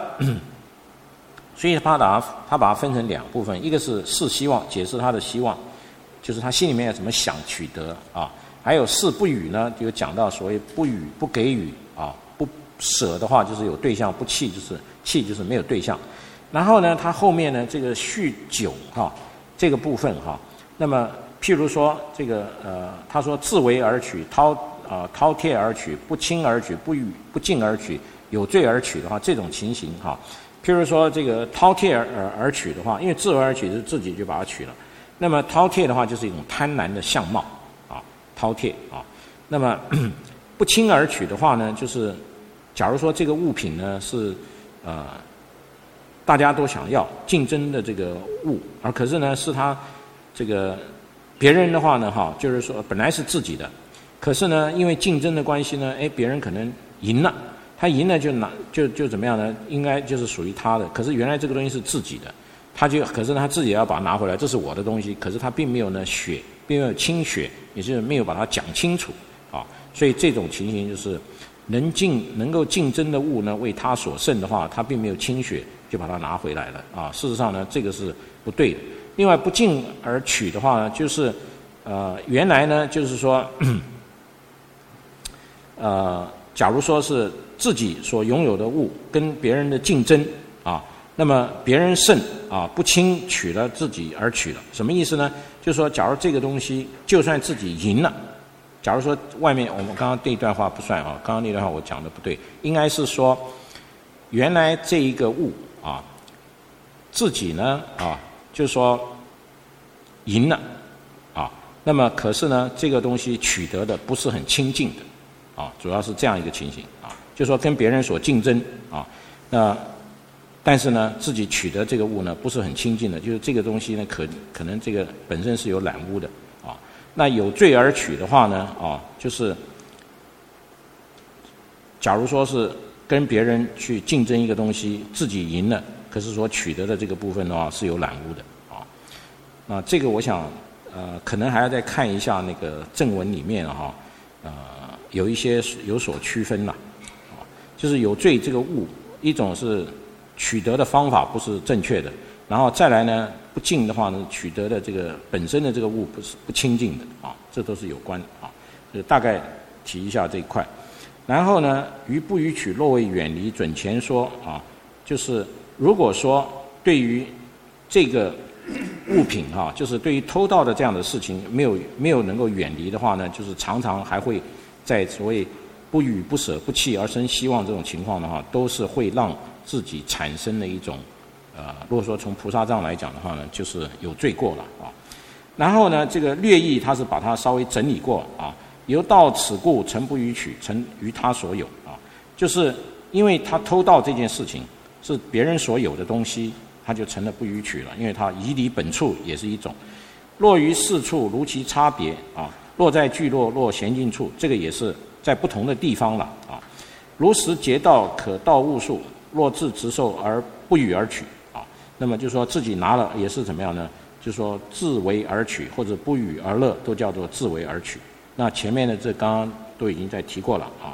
所以他把它他把它分成两部分，一个是是希望，解释他的希望。 就是他心里面要怎么想取得啊。还有四不与呢，就讲到所谓不与不给予啊，不舍的话就是有对象，不弃就是弃就是没有对象。然后呢，他后面呢这个酗酒哈、啊、这个部分哈、啊，那么譬如说这个呃，他说自为而取，饕啊饕餮而取，不亲而取，不与不敬而取，有罪而取的话，这种情形哈、啊，譬如说这个饕餮而而取的话，因为自为而取是自己就把它取了，那么饕餮的话就是一种贪婪的相貌。饕餮啊，那么不亲而取的话呢，就是假如说这个物品呢是呃大家都想要竞争的这个物，而可是呢是他这个别人的话呢哈，就是说本来是自己的，可是呢因为竞争的关系呢，哎别人可能赢了，他赢了就拿就就怎么样呢？应该就是属于他的，可是原来这个东西是自己的，他就可是他自己也要把它拿回来，这是我的东西，可是他并没有呢血。并没有清血，也就是没有把它讲清楚啊，所以这种情形就是能竞能够竞争的物呢为他所胜的话，他并没有清血就把它拿回来了啊。事实上呢，这个是不对的。另外，不敬而取的话呢，就是呃原来呢就是说，呃，假如说是自己所拥有的物跟别人的竞争啊，那么别人胜啊，不轻取了自己而取了，什么意思呢？就是说，假如这个东西就算自己赢了，假如说外面我们刚刚这一段话不算啊，刚刚那段话我讲的不对，应该是说，原来这一个物啊，自己呢啊，就是说赢了啊，那么可是呢，这个东西取得的不是很亲近的啊，主要是这样一个情形啊，就是说跟别人所竞争啊，那。但是呢，自己取得这个物呢，不是很亲近的，就是这个东西呢，可可能这个本身是有染污的啊。那有罪而取的话呢，啊，就是假如说是跟别人去竞争一个东西，自己赢了，可是所取得的这个部分的话是有染污的啊。那这个我想，呃，可能还要再看一下那个正文里面哈、啊，呃，有一些有所区分啦，啊，就是有罪这个物，一种是。取得的方法不是正确的，然后再来呢，不敬的话呢，取得的这个本身的这个物不是不清净的啊，这都是有关啊，就大概提一下这一块。然后呢，于不与取若为远离，准前说啊，就是如果说对于这个物品哈、啊，就是对于偷盗的这样的事情没有没有能够远离的话呢，就是常常还会在所谓不与不舍不弃而生希望这种情况的话，都是会让。自己产生的一种，呃，如果说从菩萨藏来讲的话呢，就是有罪过了啊。然后呢，这个略意他是把它稍微整理过啊。由到此故，诚不与取，诚于他所有啊。就是因为他偷盗这件事情是别人所有的东西，他就成了不与取了，因为他移离本处也是一种。落于四处，如其差别啊。落在聚落，落闲静处，这个也是在不同的地方了啊。如实劫道，可盗物数。若自执受而不与而取啊，那么就是说自己拿了也是怎么样呢？就是说自为而取或者不与而乐，都叫做自为而取。那前面的这刚刚都已经在提过了啊。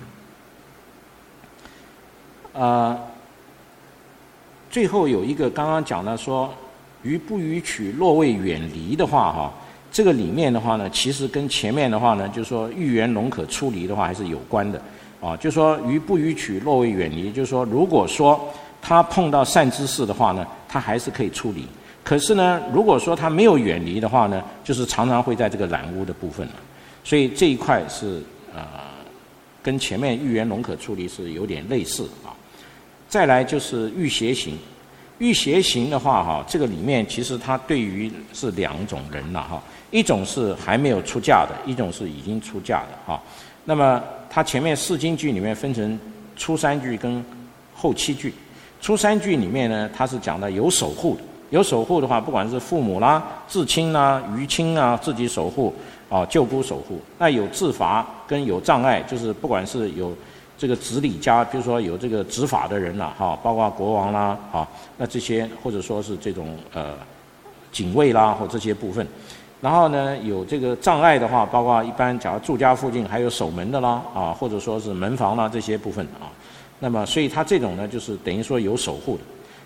呃，最后有一个刚刚讲的说，于不与取若为远离的话哈，这个里面的话呢，其实跟前面的话呢，就是说欲缘龙可出离的话还是有关的。啊，就说于不与取若为远离，就是说，如果说他碰到善知识的话呢，他还是可以出离。可是呢，如果说他没有远离的话呢，就是常常会在这个染污的部分了。所以这一块是呃，跟前面欲缘龙可出离是有点类似啊。再来就是欲邪行，欲邪行的话哈，这个里面其实它对于是两种人了哈，一种是还没有出嫁的，一种是已经出嫁的哈。那么它前面四金句里面分成初三句跟后七句。初三句里面呢，它是讲的有守护的，有守护的话，不管是父母啦、至亲啦、于亲啊，自己守护啊，舅姑守护。那有自罚跟有障碍，就是不管是有这个执礼家，比如说有这个执法的人啦，哈，包括国王啦，哈，那这些或者说是这种呃警卫啦，或这些部分。然后呢，有这个障碍的话，包括一般假如住家附近还有守门的啦，啊，或者说是门房啦这些部分啊。那么，所以他这种呢，就是等于说有守护的。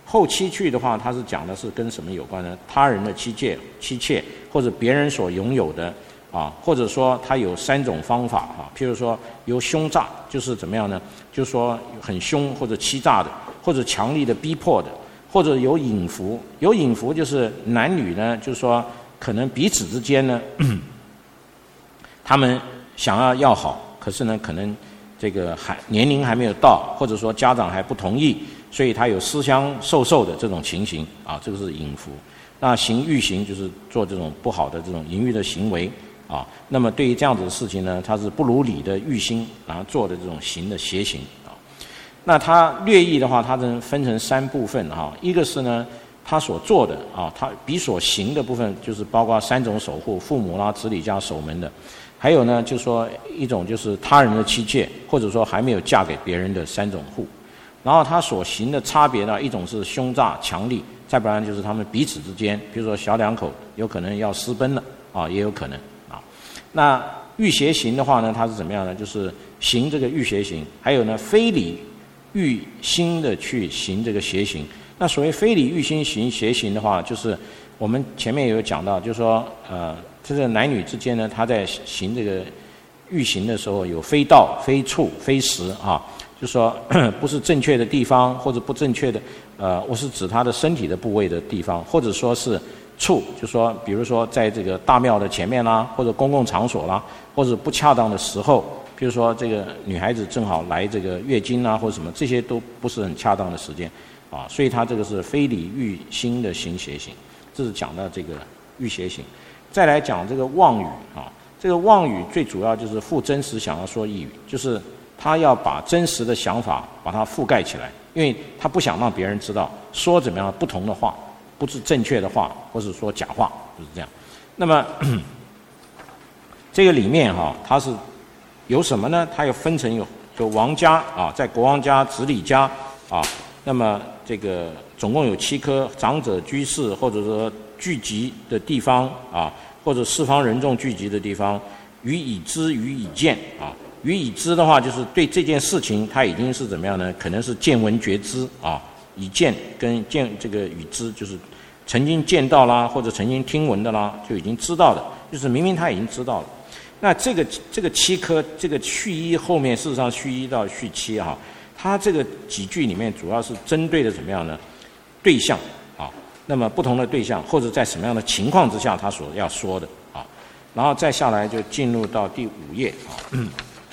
后妻去的话，它是讲的是跟什么有关呢？他人的妻妾、妻妾或者别人所拥有的啊，或者说它有三种方法啊，譬如说由凶诈，就是怎么样呢？就是说很凶或者欺诈的，或者强力的逼迫的，或者有隐伏。有隐伏就是男女呢，就是说可能彼此之间呢，他们想要要好，可是呢，可能这个还年龄还没有到，或者说家长还不同意，所以他有私相授受的这种情形啊，这个是淫妇。那行欲行就是做这种不好的这种淫欲的行为啊。那么对于这样子的事情呢，他是不如理的欲心，然后做的这种行的邪行啊。那他略译的话，它能分成三部分哈、啊。一个是呢，他所做的啊，他比所行的部分，就是包括三种守护，父母啦、子女加守门的。还有呢，就是说一种就是他人的妻妾，或者说还没有嫁给别人的三种户。然后他所行的差别呢，一种是凶诈强力，再不然就是他们彼此之间，比如说小两口有可能要私奔了啊，也有可能啊。那欲邪行的话呢，它是怎么样呢？就是行这个欲邪行，还有呢非礼欲心的去行这个邪行。那所谓非礼欲心行邪行的话，就是我们前面也有讲到，就是说呃。这个男女之间呢，他在行这个欲行的时候，有非道、非处、非时啊，就说不是正确的地方，或者不正确的，呃，我是指他的身体的部位的地方，或者说是处，就说比如说在这个大庙的前面啦，或者公共场所啦，或者不恰当的时候，比如说这个女孩子正好来这个月经啊，或者什么，这些都不是很恰当的时间啊，所以他这个是非礼欲心的行邪行，这是讲到这个欲邪行。再来讲这个妄语啊，这个妄语最主要就是附真实想要说意语，就是他要把真实的想法把它覆盖起来，因为他不想让别人知道说怎么样不同的话，不是正确的话，或是说假话，就是这样。那么这个里面哈、啊，它是有什么呢？它又分成有有王家啊，在国王家、子李家啊，那么这个总共有七颗长者居士，或者说聚集的地方啊，或者四方人众聚集的地方，予以知，予以见啊。予以知的话，就是对这件事情，他已经是怎么样呢？可能是见闻觉知啊。以见跟见这个与知，就是曾经见到啦，或者曾经听闻的啦，就已经知道的，就是明明他已经知道了。那这个这个七颗，这个序一后面，事实上序一到序七哈、啊，它这个几句里面主要是针对的怎么样呢？对象。那么不同的对象，或者在什么样的情况之下，他所要说的啊，然后再下来就进入到第五页啊。嗯、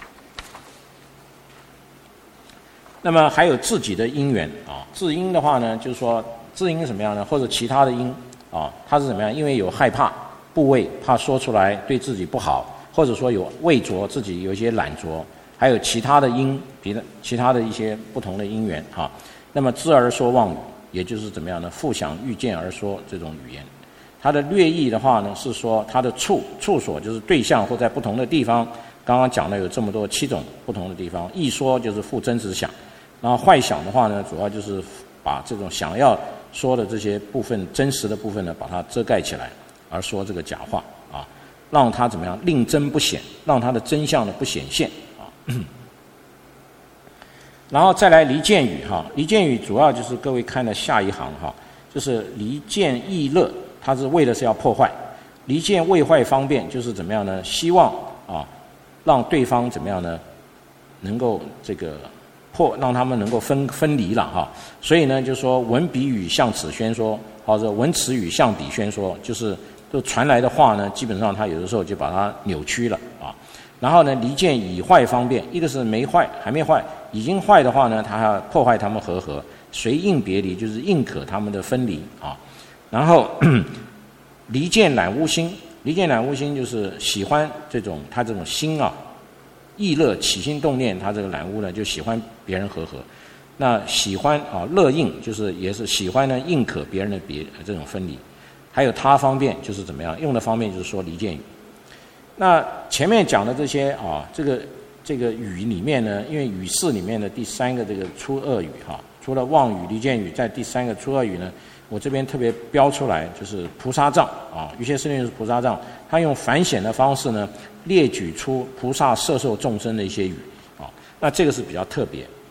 那么还有自己的因缘啊，自因的话呢，就是说自因是什么样呢？或者其他的因啊，它是怎么样？因为有害怕、部位，怕说出来对自己不好，或者说有畏着自己有一些懒着，还有其他的因，别的其他的一些不同的因缘啊。那么知而说妄语。也就是怎么样呢？复想遇见而说这种语言，它的略译的话呢，是说它的处处所就是对象或在不同的地方。刚刚讲了有这么多七种不同的地方，一说就是复真实想，然后坏想的话呢，主要就是把这种想要说的这些部分真实的部分呢，把它遮盖起来，而说这个假话啊，让它怎么样令真不显，让它的真相呢不显现啊。然后再来离间语哈，离间语主要就是各位看的下一行哈，就是离间易乐，它是为的是要破坏；离间为坏方便，就是怎么样呢？希望啊，让对方怎么样呢？能够这个破，让他们能够分分离了哈。所以呢，就说闻彼语向此宣说，或者闻此语向彼宣说，就是就传来的话呢，基本上他有的时候就把它扭曲了啊。然后呢，离间以坏方便，一个是没坏，还没坏。已经坏的话呢，他还要破坏他们和合，随应别离，就是应可他们的分离啊。然后离间染污心，离间染污心就是喜欢这种他这种心啊，意乐起心动念，他这个染污呢就喜欢别人和合。那喜欢啊乐应就是也是喜欢呢应可别人的别这种分离。还有他方便就是怎么样用的方面就是说离间语。那前面讲的这些啊，这个。这个语里面呢，因为语式里面的第三个这个初二语哈，除了妄语、离间语，在第三个初二语呢，我这边特别标出来，就是菩萨藏啊，瑜伽师令是菩萨藏，他用反显的方式呢，列举出菩萨摄受众生的一些语啊，那这个是比较特别。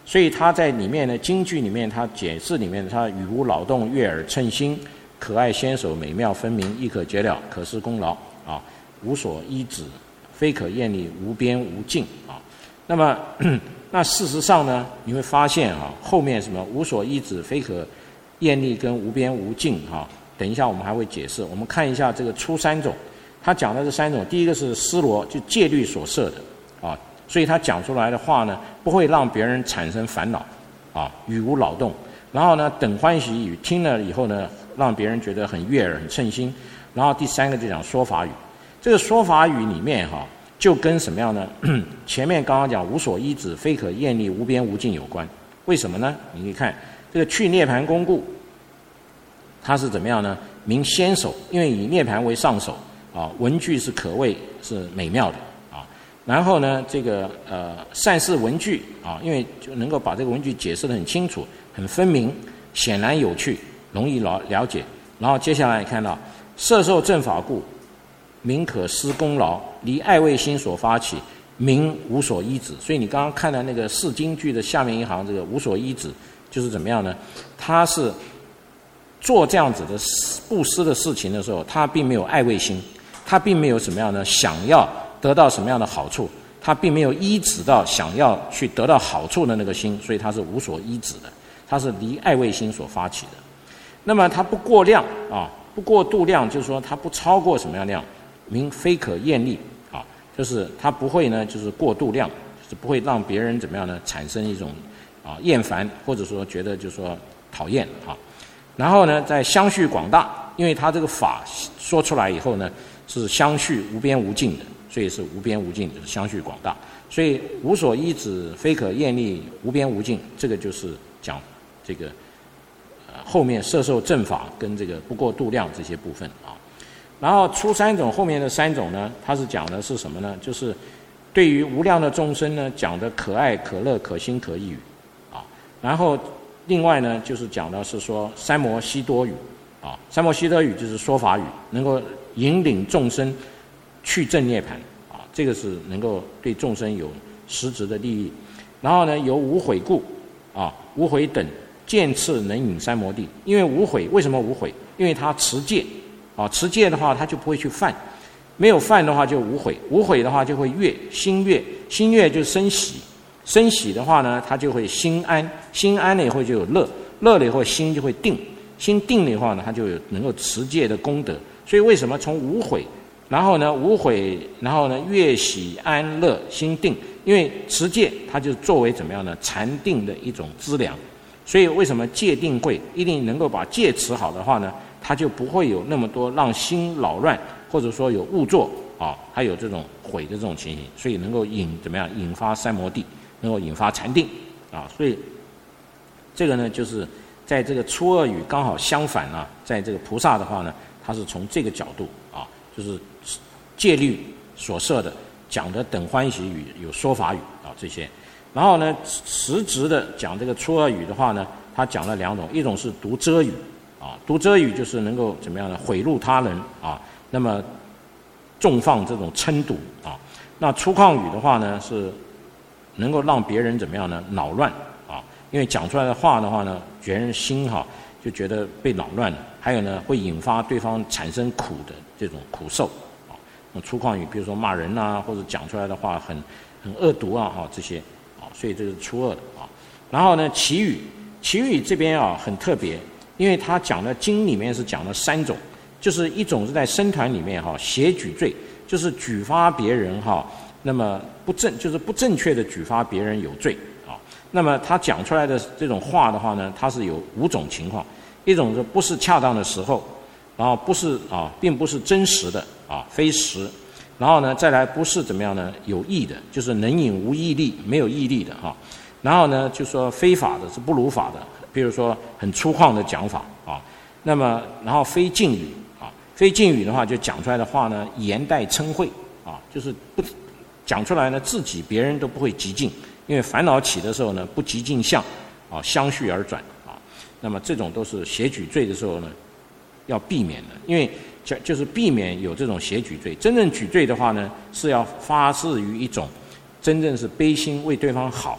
所以他在里面呢，京剧里面他解释里面，他语无扰动，悦耳称心，可爱纤手，美妙分明，亦可绝了，可施功劳啊，无所依止，非可厌丽，无边无尽啊。那么那事实上呢，你会发现啊，后面什么无所依止、非可厌丽跟无边无尽哈，等一下我们还会解释。我们看一下这个初三种，他讲的这三种，第一个是思罗，就戒律所设的啊，所以他讲出来的话呢，不会让别人产生烦恼啊，语无扰动。然后呢，等欢喜语，听了以后呢，让别人觉得很悦耳、很称心。然后第三个就讲说法语，这个说法语里面哈，就跟什么样呢？前面刚刚讲无所依止、非可厌丽、无边无尽有关。为什么呢？你可以看这个去涅盘功故，它是怎么样呢？名先手，因为以涅盘为上手啊，文句是可谓是美妙的啊。然后呢，这个呃善事文句啊，因为就能够把这个文句解释得很清楚、很分明、显然有趣、容易了了解。然后接下来看到摄受正法故，名可施功劳，离爱畏心所发起，名无所依止。所以你刚刚看的那个四经句的下面一行，这个无所依止，就是怎么样呢？他是做这样子的布施的事情的时候，他并没有爱畏心，他并没有什么样的想要得到什么样的好处，他并没有依止到想要去得到好处的那个心，所以他是无所依止的，他是离爱畏心所发起的。那么他不过量啊，不过度量，就是说他不超过什么样量，名非可厌丽啊，就是他不会呢，就是过度量，就是不会让别人怎么样呢，产生一种啊厌烦，或者说觉得就是说讨厌啊。然后呢，在相续广大，因为他这个法说出来以后呢，是相续无边无尽的，所以是无边无尽，就是相续广大。所以无所依止，非可厌丽，无边无尽，这个就是讲这个呃后面摄受正法跟这个不过度量这些部分啊。然后初三种后面的三种呢，它是讲的是什么呢？就是对于无量的众生呢，讲的可爱、可乐、可心、可意语啊。然后另外呢，就是讲的是说三摩悉多语啊，三摩悉多语就是说法语，能够引领众生去正涅槃啊，这个是能够对众生有实质的利益。然后呢，由无悔故啊，无悔等渐次能引三摩地，因为无悔，为什么无悔？因为他持戒啊，持戒的话他就不会去犯，没有犯的话就无悔，无悔的话就会悦，心悦，心悦就生喜。生喜的话呢，他就会心安，心安了以后就有乐，乐了以后心就会定，心定了以后呢，他就有能够持戒的功德。所以为什么从无悔，然后呢无悔，然后呢悦喜安乐心定？因为持戒它就作为怎么样呢？禅定的一种资粮。所以为什么戒定慧一定能够把戒持好的话呢，它就不会有那么多让心扰乱，或者说有误作啊，还有这种悔的这种情形，所以能够引怎么样引发三摩地，能够引发禅定啊。所以这个呢，就是在这个初二语刚好相反啊，在这个菩萨的话呢，他是从这个角度啊，就是戒律所设的，讲的等欢喜语，有说法语啊这些。然后呢，实质的讲这个初二语的话呢，他讲了两种，一种是独遮语啊，独遮语就是能够怎么样呢？毁辱他人啊，那么重放这种嗔毒啊。那粗犷语的话呢，是能够让别人怎么样呢？恼乱啊，因为讲出来的话的话呢，别人心哈、啊、就觉得被扰乱了，还有呢会引发对方产生苦的这种苦受啊。那粗犷语，比如说骂人啊，或者讲出来的话很很恶毒啊，哈这些啊，所以这是初二的啊。然后呢，祈语，祈语这边啊很特别，因为他讲的经里面是讲了三种，就是一种是在僧团里面哈、啊、邪举罪，就是举发别人哈、啊。那么不正就是不正确的举发别人有罪啊。那么他讲出来的这种话的话呢，它是有五种情况，一种是不是恰当的时候，然后不是啊，并不是真实的啊，非实，然后呢再来不是怎么样呢，有义的，就是能引无义力，没有义力的哈、啊。然后呢就说非法的，是不如法的，比如说很粗犷的讲法啊。那么然后非敬语啊，非敬语的话就讲出来的话呢，言带嗔恚啊，就是不。讲出来呢，自己别人都不会极尽，因为烦恼起的时候呢，不极尽相啊，相续而转啊。那么这种都是邪举罪的时候呢，要避免的，因为就就是避免有这种邪举罪。真正举罪的话呢，是要发自于一种真正是悲心为对方好，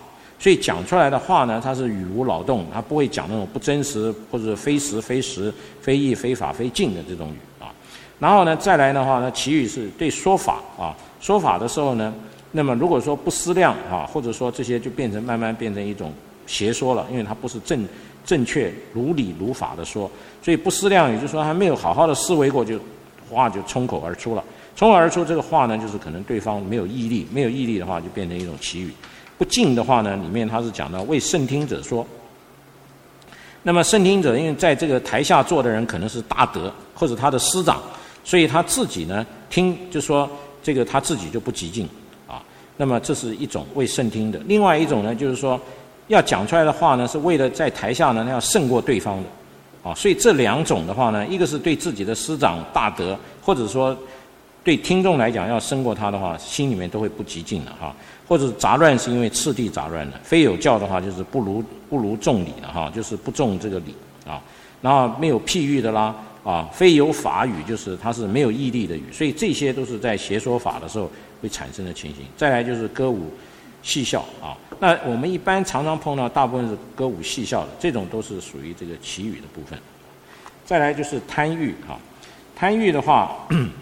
所以讲出来的话呢，它是语无劳动，它不会讲那种不真实或者非实非实、非义非法非敬的这种语啊。然后呢，再来的话呢，其语是对说法啊，说法的时候呢，那么如果说不思量啊，或者说这些就变成慢慢变成一种邪说了，因为它不是正正确如理如法的说，所以不思量，也就是说还没有好好的思维过，就话就冲口而出了。冲口而出这个话呢，就是可能对方没有毅力，没有毅力的话就变成一种奇语。不敬的话呢，里面他是讲到为圣听者说。那么圣听者，因为在这个台下坐的人可能是大德或者他的师长，所以他自己呢听就说这个他自己就不极敬啊。那么这是一种为圣听的。另外一种呢，就是说要讲出来的话呢，是为了在台下呢要胜过对方的啊。所以这两种的话呢，一个是对自己的师长大德，或者说对听众来讲要胜过他的话，心里面都会不极敬的哈。或者杂乱是因为次第杂乱的，非有教的话就是不如不如重理的哈，就是不重这个理啊。然后没有譬喻的啦啊，非有法语就是它是没有义力的语，所以这些都是在邪说法的时候会产生的情形。再来就是歌舞戏笑啊，那我们一般常常碰到大部分是歌舞戏笑的，这种都是属于这个奇语的部分。再来就是贪欲哈，贪欲的话，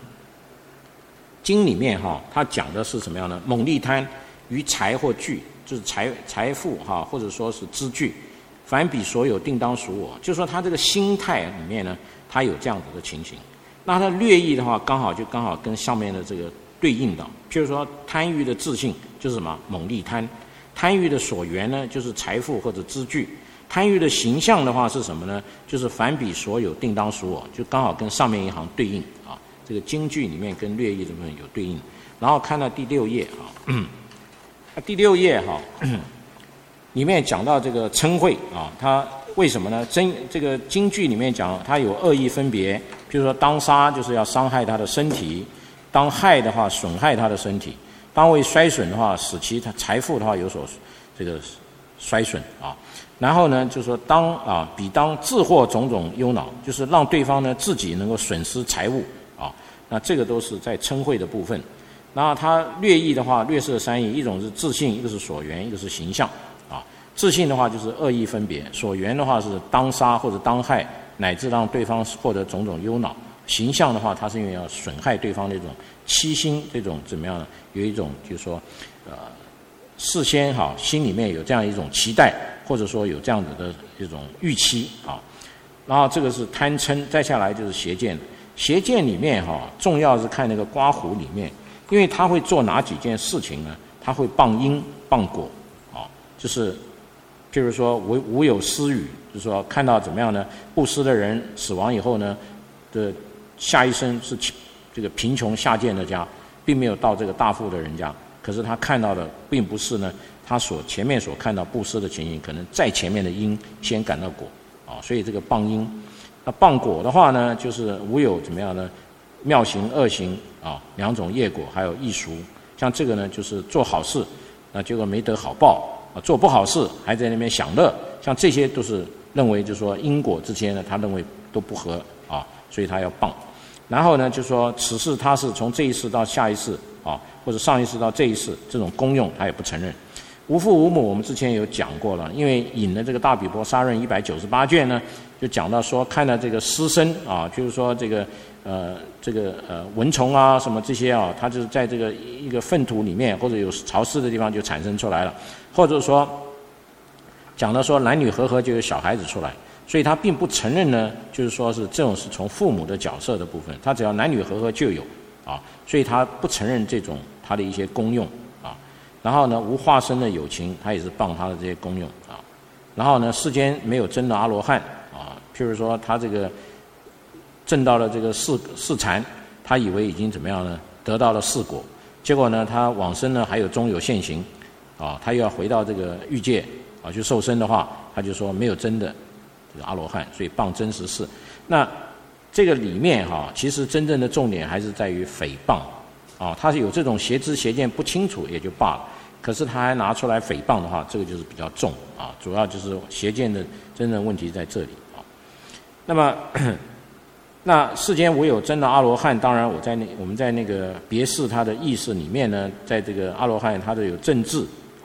经里面哈，它讲的是什么样呢？猛力贪于财或具，就是财财富哈，或者说是资具，凡彼所有，定当属我。就是说他这个心态里面呢，他有这样子的情形。那他略意的话，刚好就刚好跟上面的这个对应的。譬如说贪欲的自信就是什么？猛力贪。贪欲的所缘呢，就是财富或者资具。贪欲的形象的话是什么呢？就是凡彼所有，定当属我，就刚好跟上面一行对应啊。这个京剧里面跟略意这部分有对应。然后看到第六页啊。第六页哈，里面讲到这个嗔恚啊，它为什么呢？真这个京剧里面讲，它有恶意分别，譬如说当杀就是要伤害他的身体，当害的话损害他的身体，当为衰损的话，使其他财富的话有所这个衰损啊。然后呢，就是说当啊，比当自获种种忧恼，就是让对方呢自己能够损失财物啊。那这个都是在嗔恚的部分。然后它略意的话，略设三义，一种是自信，一个是所缘，一个是形象啊。自信的话就是恶意分别，所缘的话是当杀或者当害，乃至让对方获得种种忧恼。形象的话，它是因为要损害对方那种欺心，这种怎么样呢？有一种就是说，呃，事先哈心里面有这样一种期待，或者说有这样子的一种预期啊。然后这个是贪嗔，再下来就是邪见。邪见里面哈，重要是看那个刮胡里面。因为他会做哪几件事情呢？他会谤因谤果，啊，就是譬如说无无有施予，就是说看到怎么样呢？布施的人死亡以后呢，的下一生是这个贫穷下贱的家，并没有到这个大富的人家。可是他看到的并不是呢，他所前面所看到布施的情形，可能在前面的因先感到果，啊，所以这个谤因。那谤果的话呢，就是无有怎么样呢？妙行恶行啊，两种业果，还有异俗。像这个呢，就是做好事，那结果没得好报啊；做不好事，还在那边享乐。像这些都是认为，就是说因果之间呢，他认为都不合啊，所以他要谤。然后呢，就说此事他是从这一世到下一世啊，或者上一世到这一世，这种功用他也不承认。无父无母，我们之前有讲过了，因为引了这个大比婆沙论一百九十八卷呢，就讲到说，看到这个尸身啊，就是说这个。呃，这个呃蚊虫啊，什么这些啊，它就是在这个一个粪土里面，或者有潮湿的地方就产生出来了，或者说讲到说男女合合就有小孩子出来，所以他并不承认呢，就是说是这种是从父母的角色的部分，他只要男女合合就有啊，所以他不承认这种他的一些功用啊。然后呢，无化身的有情，他也是谤他的这些功用啊。然后呢，世间没有真的阿罗汉啊，譬如说他这个。证到了这个四四禅，他以为已经怎么样呢？得到了四果，结果呢，他往生呢还有终有现行，啊，他又要回到这个欲界啊去受生的话，他就说没有真的这个阿罗汉，所以谤真实事。那这个里面哈、啊，其实真正的重点还是在于诽谤啊，他是有这种邪知邪见不清楚也就罢了，可是他还拿出来诽谤的话，这个就是比较重啊，主要就是邪见的真正问题在这里啊。那么。那世间无有真的阿罗汉，当然我在那我们在那个别释他的意识里面呢，在这个阿罗汉他的有正智啊，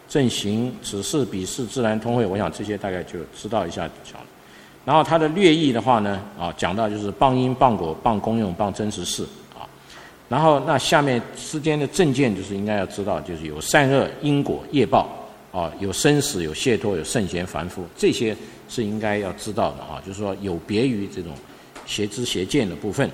正行、此事彼事自然通会，我想这些大概就知道一下就好了。然后它的略义的话呢，啊，讲到就是谤因、谤果、谤功用、谤真实事啊。然后那下面之间的正见就是应该要知道，就是有善恶因果业报啊，有生死、有解脱、有圣贤凡夫，这些是应该要知道的啊。就是说有别于这种邪知邪见的部分。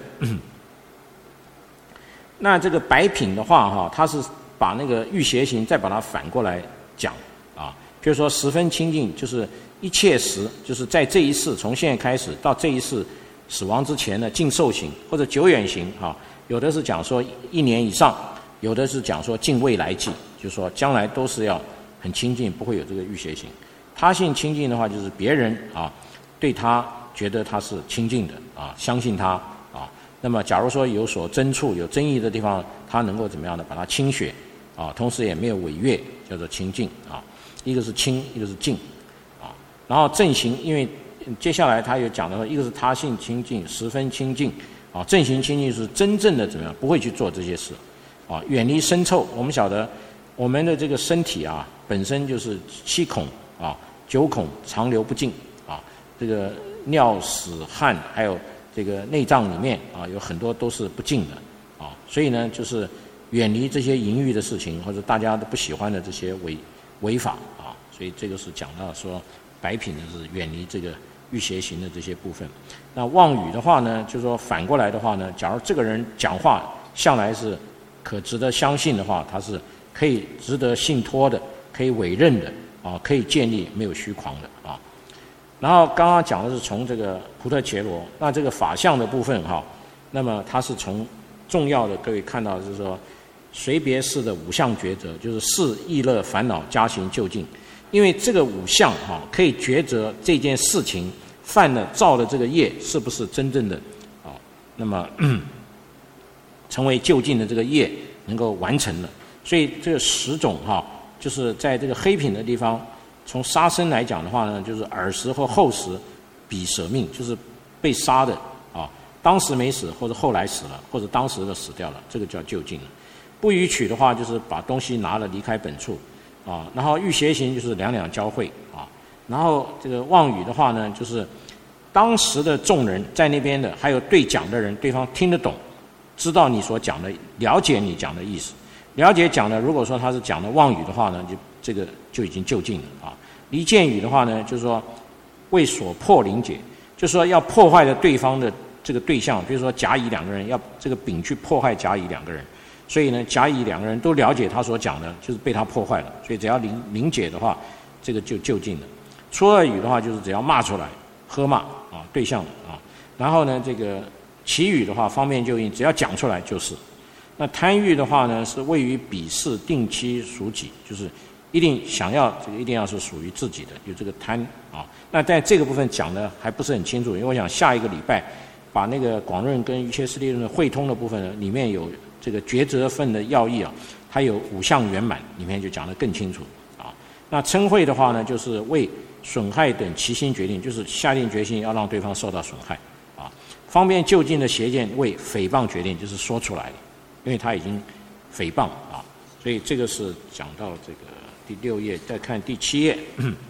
那这个白品的话哈，它是把那个欲邪行再把它反过来讲啊，比如说十分清净，就是一切时，就是在这一世，从现在开始到这一世死亡之前呢，尽寿行或者久远行啊，有的是讲说一年以上，有的是讲说尽未来际，就是说将来都是要很清净，不会有这个欲邪行。他性清净的话，就是别人啊对他觉得他是清净的啊，相信他啊。那么假如说有所争处、有争议的地方，他能够怎么样呢？把它清雪啊，同时也没有违越，叫做清净啊。一个是清，一个是净啊。然后正行，因为接下来他有讲的说，一个是他性清净，十分清净啊。正行清净是真正的怎么样？不会去做这些事啊，远离身臭。我们晓得我们的这个身体啊，本身就是七孔啊，九孔长流不尽啊，这个尿屎汗还有这个内脏里面啊，有很多都是不净的啊，所以呢，就是远离这些淫欲的事情，或者大家都不喜欢的这些违违法啊，所以这个是讲到说白品呢是远离这个欲邪行的这些部分。那妄语的话呢，就是说反过来的话呢，假如这个人讲话向来是可值得相信的话，他是可以值得信托的，可以委任的啊，可以建立，没有虚诳的啊。然后刚刚讲的是从这个菩特伽罗，那这个法相的部分哈，那么它是从重要的各位看到就是说随别事的五项抉择，就是事、意、乐、烦恼、加行、就近。因为这个五项哈，可以抉择这件事情犯了造的这个业是不是真正的啊，那么成为就近的这个业能够完成了。所以这个十种哈，就是在这个黑品的地方，从杀生来讲的话呢，就是尔时或后时彼舍命，就是被杀的啊，当时没死或者后来死了，或者当时的死掉了，这个叫就近了。不予取的话，就是把东西拿了离开本处啊。然后欲邪行就是两两交汇啊。然后这个妄语的话呢，就是当时的众人在那边的，还有对讲的人，对方听得懂，知道你所讲的，了解你讲的意思，了解讲的。如果说他是讲的妄语的话呢，就这个就已经就近了啊。离间语的话呢，就是说为所破临解，就是说要破坏了对方的这个对象，比如说甲乙两个人要这个丙去破坏甲乙两个人。所以呢，甲乙两个人都了解他所讲的，就是被他破坏了。所以只要临临解的话，这个就就近了。出恶语的话，就是只要骂出来，喝骂啊，对象啊。然后呢，这个其语的话，方便就应，只要讲出来就是。那贪欲的话呢，是位于彼事定期属己，就是一定想要这个一定要是属于自己的，有这个贪啊。那在这个部分讲的还不是很清楚，因为我想下一个礼拜把那个广论跟一切释利论的汇通的部分呢，里面有这个抉择分的要义啊，它有五项圆满，里面就讲得更清楚啊。那嗔恚的话呢，就是为损害等其心决定，就是下定决心要让对方受到损害啊。方便就近的邪见为诽谤决定，就是说出来了，因为他已经诽谤啊。所以这个是讲到这个第六页，再看第七页。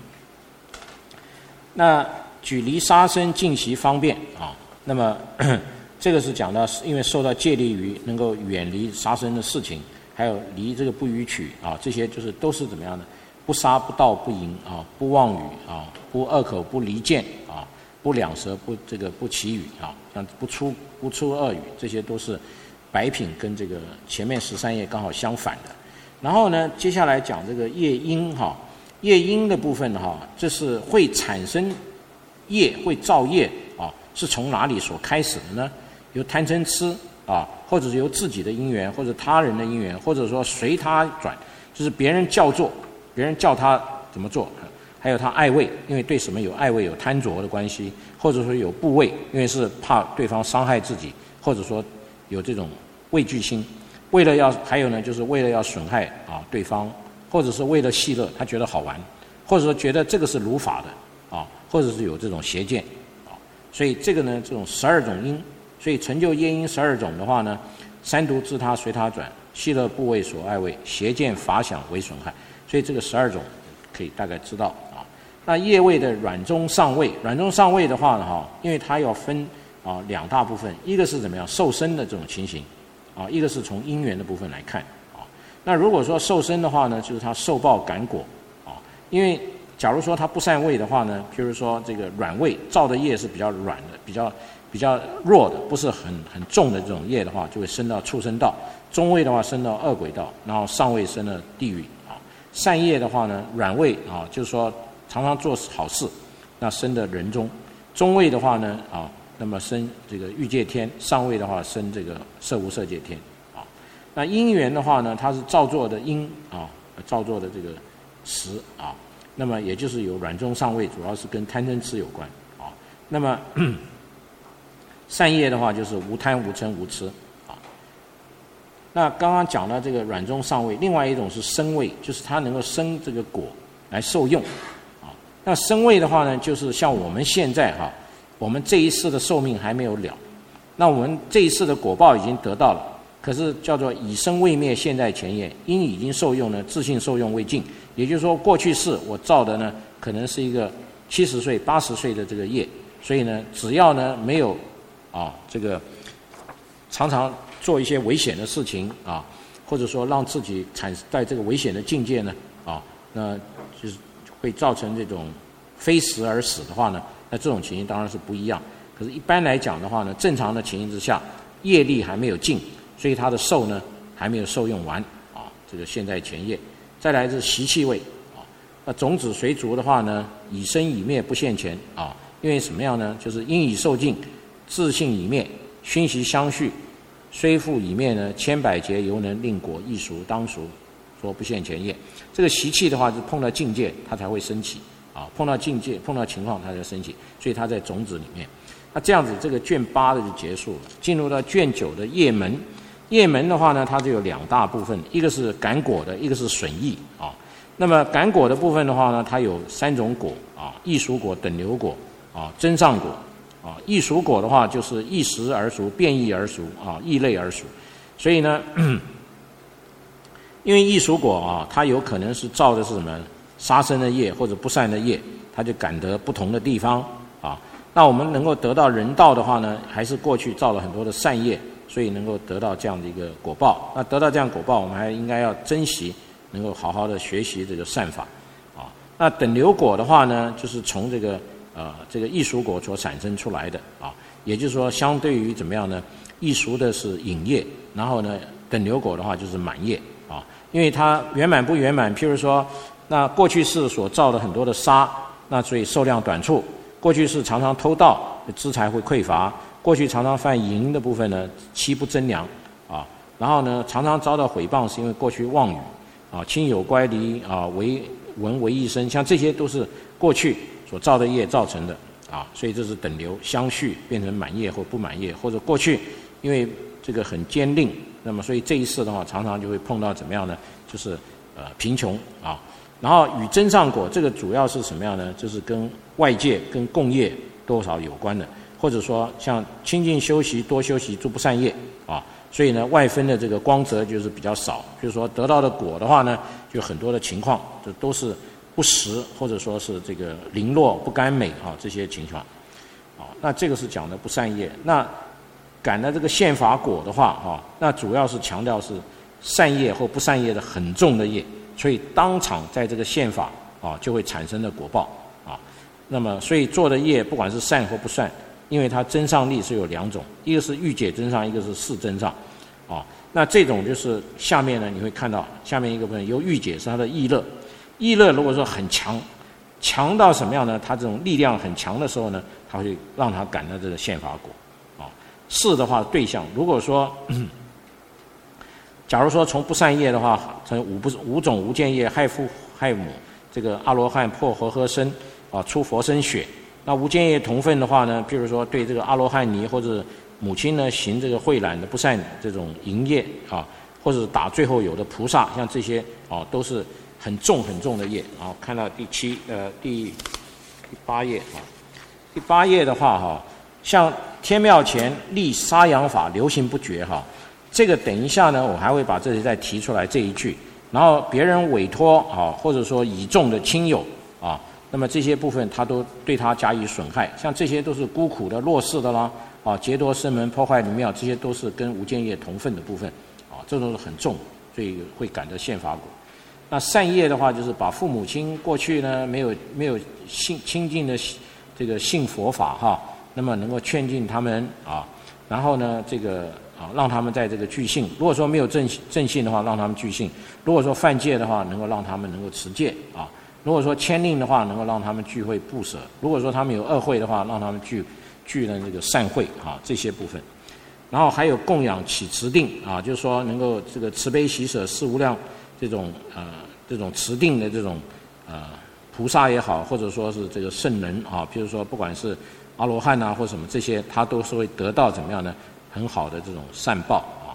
那举离杀生尽其方便啊，那么这个是讲到，因为受到戒律于能够远离杀生的事情，还有离这个不予取啊，这些就是都是怎么样的？不杀、不盗、不淫啊，不妄语啊，不恶口、不离间啊，不两舌、不这个不绮语啊，像不出不出恶语，这些都是白品跟这个前面十三页刚好相反的。然后呢，接下来讲这个业因哈，业因的部分哈，这是会产生业，会造业啊，是从哪里所开始的呢？由贪嗔痴啊，或者是由自己的因缘，或者他人的因缘，或者说随他转，就是别人叫做，别人叫他怎么做，还有他爱畏，因为对什么有爱畏，有贪着的关系，或者说有怖畏，因为是怕对方伤害自己，或者说有这种畏惧心，为了要，还有呢，就是为了要损害啊对方，或者是为了戏乐，他觉得好玩，或者说觉得这个是如法的啊，或者是有这种邪见啊，所以这个呢，这种十二种因。所以成就业因十二种的话呢，三毒自他随他转，戏乐部位所爱畏，邪见法想为损害。 所以这个十二种可以大概知道啊。那业位的软中上位，软中上位的话呢哈，因为它要分啊两大部分，一个是怎么样受身的这种情形啊，一个是从因缘的部分来看啊。那如果说受身的话呢，就是它受报感果啊，因为假如说它不善位的话呢，譬如说这个软位造的业是比较软的，比较比较弱的，不是很很重的这种业的话，就会升到畜生道；中位的话升到恶鬼道，然后上位升到地狱啊。善业的话呢，软位啊，就是说常常做好事，那升的人中；中位的话呢啊，那么升这个欲界天；上位的话升这个色无色界天啊。那因缘的话呢，它是造作的因啊，造作的这个实啊。那么也就是有软中上位，主要是跟贪嗔痴有关啊。那么善业的话就是无贪无嗔无痴啊。那刚刚讲了这个软中上位，另外一种是生位，就是它能够生这个果来受用啊。那生位的话呢，就是像我们现在哈、啊，我们这一世的寿命还没有了，那我们这一世的果报已经得到了，可是叫做以生未灭，现在前业，因已经受用呢，自性受用未尽。也就是说，过去世我造的呢，可能是一个七十岁、八十岁的这个业，所以呢，只要呢没有啊这个常常做一些危险的事情啊，或者说让自己产在这个危险的境界呢啊，那就是会造成这种非死而死的话呢，那这种情形当然是不一样。可是，一般来讲的话呢，正常的情形之下，业力还没有尽，所以他的寿呢还没有受用完啊，这个现在前业。再来是习气位啊，那种子随逐的话呢，以生以灭不现前啊，因为什么样呢？就是因已受尽，自性已灭，熏习相续，虽复已灭呢，千百劫犹能令果亦熟当熟，说不现前业。这个习气的话，是碰到境界它才会升起啊，碰到境界碰到情况它才升起，所以它在种子里面。那这样子，这个卷八的就结束了，进入到卷九的业门。业门的话呢，它就有两大部分，一个是感果的，一个是损益啊。那么感果的部分的话呢，它有三种果啊：异熟果、等流果啊、真上果啊。异熟果的话，就是异时而熟、变异而熟啊、异类而熟。所以呢，因为异熟果啊，它有可能是造的是什么杀生的业或者不善的业，它就感得不同的地方啊。那我们能够得到人道的话呢，还是过去造了很多的善业。所以能够得到这样的一个果报，那得到这样果报，我们还应该要珍惜，能够好好的学习这个善法，啊，那等流果的话呢，就是从这个呃这个异熟果所产生出来的啊，也就是说，相对于怎么样呢？异熟的是隐业，然后呢，等流果的话就是满业啊，因为它圆满不圆满，譬如说，那过去世所造的很多的杀，那所以寿量短促；过去世常常偷盗，资财会匮乏。过去常常犯淫的部分呢，妻不贞良啊，然后呢，常常遭到毁谤，是因为过去妄语啊，亲友乖离啊，为闻为一生，像这些都是过去所造的业造成的啊，所以这是等流相续变成满业或不满业，或者过去因为这个很坚定，那么所以这一世的话，常常就会碰到怎么样呢？就是呃贫穷啊，然后与真上果这个主要是什么样呢？就是跟外界跟共业多少有关的。或者说像清净修习多修习诸不善业啊，所以呢外分的这个光泽就是比较少，就是说得到的果的话呢，就很多的情况，这都是不实或者说是这个零落不甘美啊这些情况啊，那这个是讲的不善业。那感的这个宪法果的话啊，那主要是强调是善业或不善业的很重的业，所以当场在这个宪法啊就会产生的果报啊。那么所以做的业不管是善或不善，因为它真上力是有两种，一个是欲解真上，一个是事真上，啊，那这种就是下面呢你会看到下面一个部分由欲解是它的意乐，意乐如果说很强，强到什么样呢？它这种力量很强的时候呢，它会让它感到这个宪法果，啊，事的话对象，如果说，假如说从不善业的话，从五不五种无间业害父害母，这个阿罗汉破和合身啊，出佛身血。那无间业同分的话呢，譬如说对这个阿罗汉尼或者母亲呢行这个慧懒的不善这种淫业啊，或者打最后有的菩萨，像这些啊都是很重很重的业。然后看到第七呃第第八页啊，第八页的话哈，像天庙前立杀养法流行不绝哈，这个等一下呢我还会把这里再提出来这一句然后别人委托啊，或者说倚重的亲友啊，那么这些部分他都对他加以损害，像这些都是孤苦的、弱势的啦，啊，劫夺生门、破坏灵庙，这些都是跟无间业同分的部分，啊，这都是很重，所以会感得宪法果。那善业的话，就是把父母亲过去呢没有没有信亲近的这个信佛法哈，那么能够劝进他们啊，然后呢这个啊让他们在这个具信，如果说没有正正信的话，让他们具信；如果说犯戒的话，能够让他们能够持戒啊；如果说牵令的话，能够让他们聚会布舍；如果说他们有恶会的话，让他们聚聚了那个善会啊，这些部分。然后还有供养起持定啊，就是说能够这个慈悲喜舍四无量这种呃这种持定的这种呃菩萨也好，或者说是这个圣人啊，比如说不管是阿罗汉啊或什么这些，他都是会得到怎么样呢？很好的这种善报啊。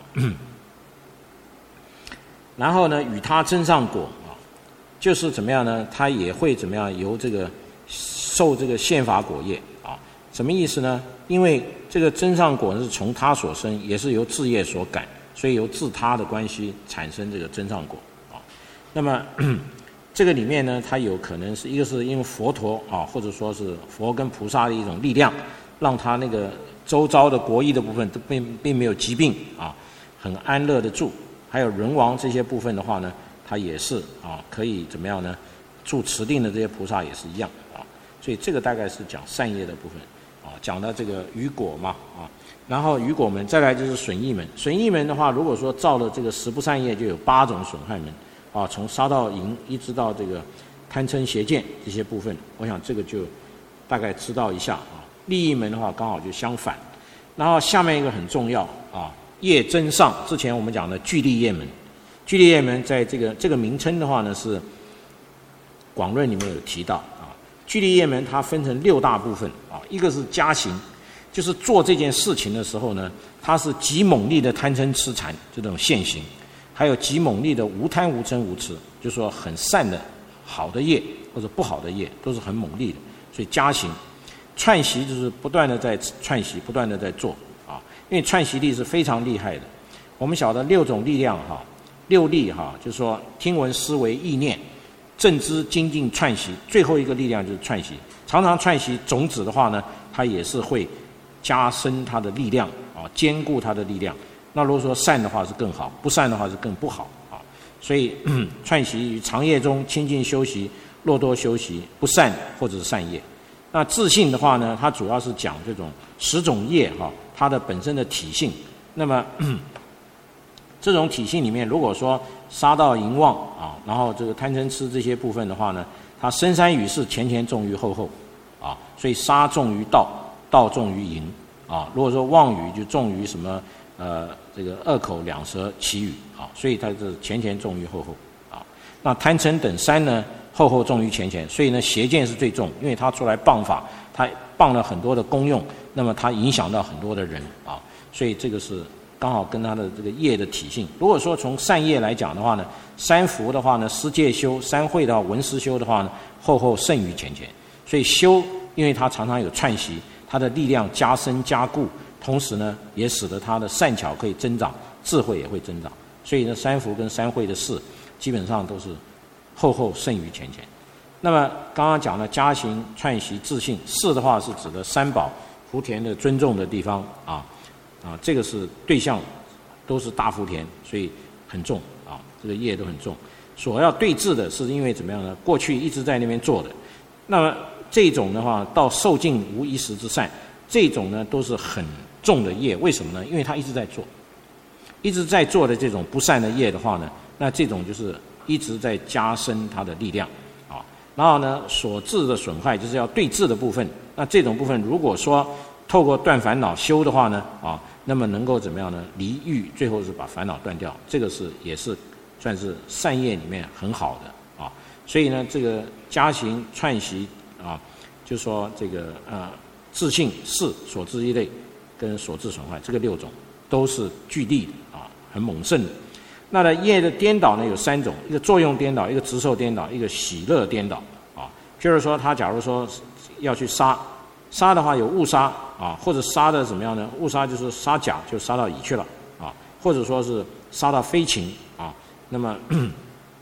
然后呢，与他增上果啊，就是怎么样呢？他也会怎么样由这个受这个宪法果业啊？什么意思呢？因为这个增上果是从他所生，也是由自业所感，所以由自他的关系产生这个增上果啊。那么这个里面呢，它有可能是一个是因为佛陀啊，或者说是佛跟菩萨的一种力量，让他那个周遭的国邑的部分都并并没有疾病啊，很安乐的住。还有人王这些部分的话呢，它也是啊，可以怎么样呢？住持定的这些菩萨也是一样啊。所以这个大概是讲善业的部分。啊，讲到这个余果嘛，啊，然后余果门，再来就是损益门。损益门的话，如果说造了这个十不善业，就有八种损害门，啊，从杀盗淫一直到这个贪嗔邪见这些部分，我想这个就大概知道一下啊。利益门的话，刚好就相反。然后下面一个很重要啊，业增上，之前我们讲的具利业门，具利业门在这个这个名称的话呢，是广论里面有提到。具利业门它分成六大部分啊，一个是加行，就是做这件事情的时候呢，它是极猛烈的贪嗔痴缠这种现行，还有极猛烈的无贪无嗔无痴，就是说很善的好的业或者不好的业都是很猛烈的，所以加行。串习就是不断的在串习，不断的在做啊，因为串习力是非常厉害的。我们晓得六种力量哈，六力哈，就是说听闻思维意念。正知精进串习，最后一个力量就是串习。常常串习种子的话呢，它也是会加深它的力量啊，兼顾它的力量。那如果说善的话是更好，不善的话是更不好啊。所以串习于长夜中清净修习，落多修习，不善或者是善业。那自性的话呢，它主要是讲这种十种业哈，它的本身的体性。那么这种体性里面，如果说杀盗淫妄啊，然后这个贪嗔痴这些部分的话呢，它深山语是前前重于后后啊，所以杀重于盗，盗重于淫啊。如果说妄语就重于什么呃这个恶口两舌绮语啊，所以它是前前重于后后啊。那贪嗔等三呢，后后重于前前，所以呢邪见是最重，因为它出来谤法，它谤了很多的功用，那么它影响到很多的人啊，所以这个是。刚好跟他的这个业的体性，如果说从善业来讲的话呢，三福的话呢，施戒修；三慧的话，闻思修的话呢，后后胜于前前。所以修，因为它常常有串习，它的力量加深加固，同时呢，也使得它的善巧可以增长，智慧也会增长。所以呢，三福跟三慧的事，基本上都是后后胜于前前。那么刚刚讲的加行、串习、自信，事的话是指的三宝、福田的尊重的地方啊。啊，这个是对象，都是大福田，所以很重啊，这个业都很重。所要对治的是因为怎么样呢？过去一直在那边做的，那么这种的话，到受尽无一时之善，这种呢都是很重的业。为什么呢？因为他一直在做，一直在做的这种不善的业的话呢，那这种就是一直在加深他的力量啊。然后呢，所致的损害就是要对治的部分。那这种部分如果说透过断烦恼修的话呢，啊，那么能够怎么样呢？离欲，最后是把烦恼断掉，这个是也是算是善业里面很好的啊。所以呢，这个加行、串习啊，就说这个呃自性事所致一类跟所致损坏这个六种都是具力的啊，很猛盛的。那呢，业的颠倒呢有三种，一个作用颠倒，一个执受颠倒，一个喜乐颠倒啊。就是说，他假如说要去杀。杀的话有误杀啊，或者杀的怎么样呢？误杀就是杀甲，就杀到乙去了啊，或者说是杀到非情啊。那么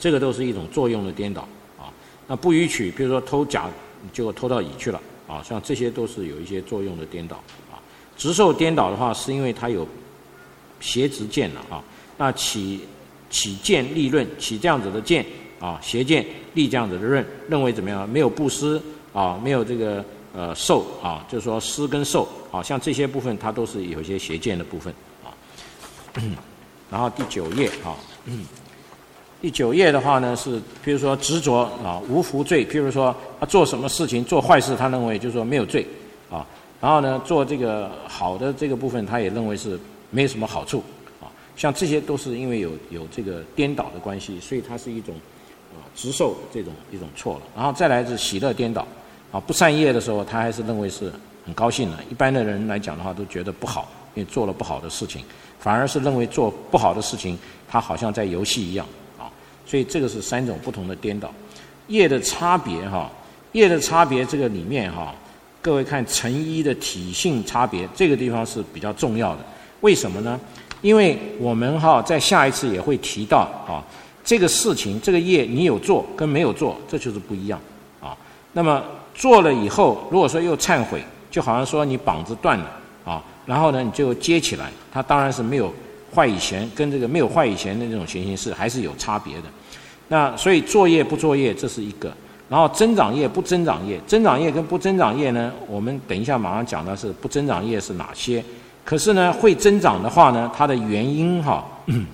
这个都是一种作用的颠倒啊。那不逾矩，比如说偷甲，结果偷到乙去了啊，像这些都是有一些作用的颠倒啊。直受颠倒的话，是因为它有邪直见了啊。那起起见立论，起这样子的见啊，邪见立这样子的论，认为怎么样？没有布施啊，没有这个呃受啊，就是说施跟受啊，像这些部分它都是有一些邪见的部分啊。然后第九页啊，第九页的话呢是，比如说执着啊，无福罪，譬如说他做什么事情做坏事，他认为就是说没有罪啊，然后呢做这个好的这个部分，他也认为是没有什么好处。像这些都是因为有有这个颠倒的关系，所以它是一种啊直受这种一种错了。然后再来是喜乐颠倒啊，不善业的时候，他还是认为是很高兴的。一般的人来讲的话，都觉得不好，因为做了不好的事情，反而是认为做不好的事情，他好像在游戏一样啊。所以这个是三种不同的颠倒。业的差别哈，业的差别这个里面哈，各位看成一的体性差别，这个地方是比较重要的。为什么呢？因为我们哈在下一次也会提到啊，这个事情这个业你有做跟没有做，这就是不一样啊。那么做了以后，如果说又忏悔，就好像说你膀子断了啊，然后呢你就接起来，它当然是没有坏以前跟这个没有坏以前的这种情形是还是有差别的。那所以作业不作业这是一个，然后增长业不增长业，增长业跟不增长业呢，我们等一下马上讲的是不增长业是哪些。可是呢，会增长的话呢，它的原因哈，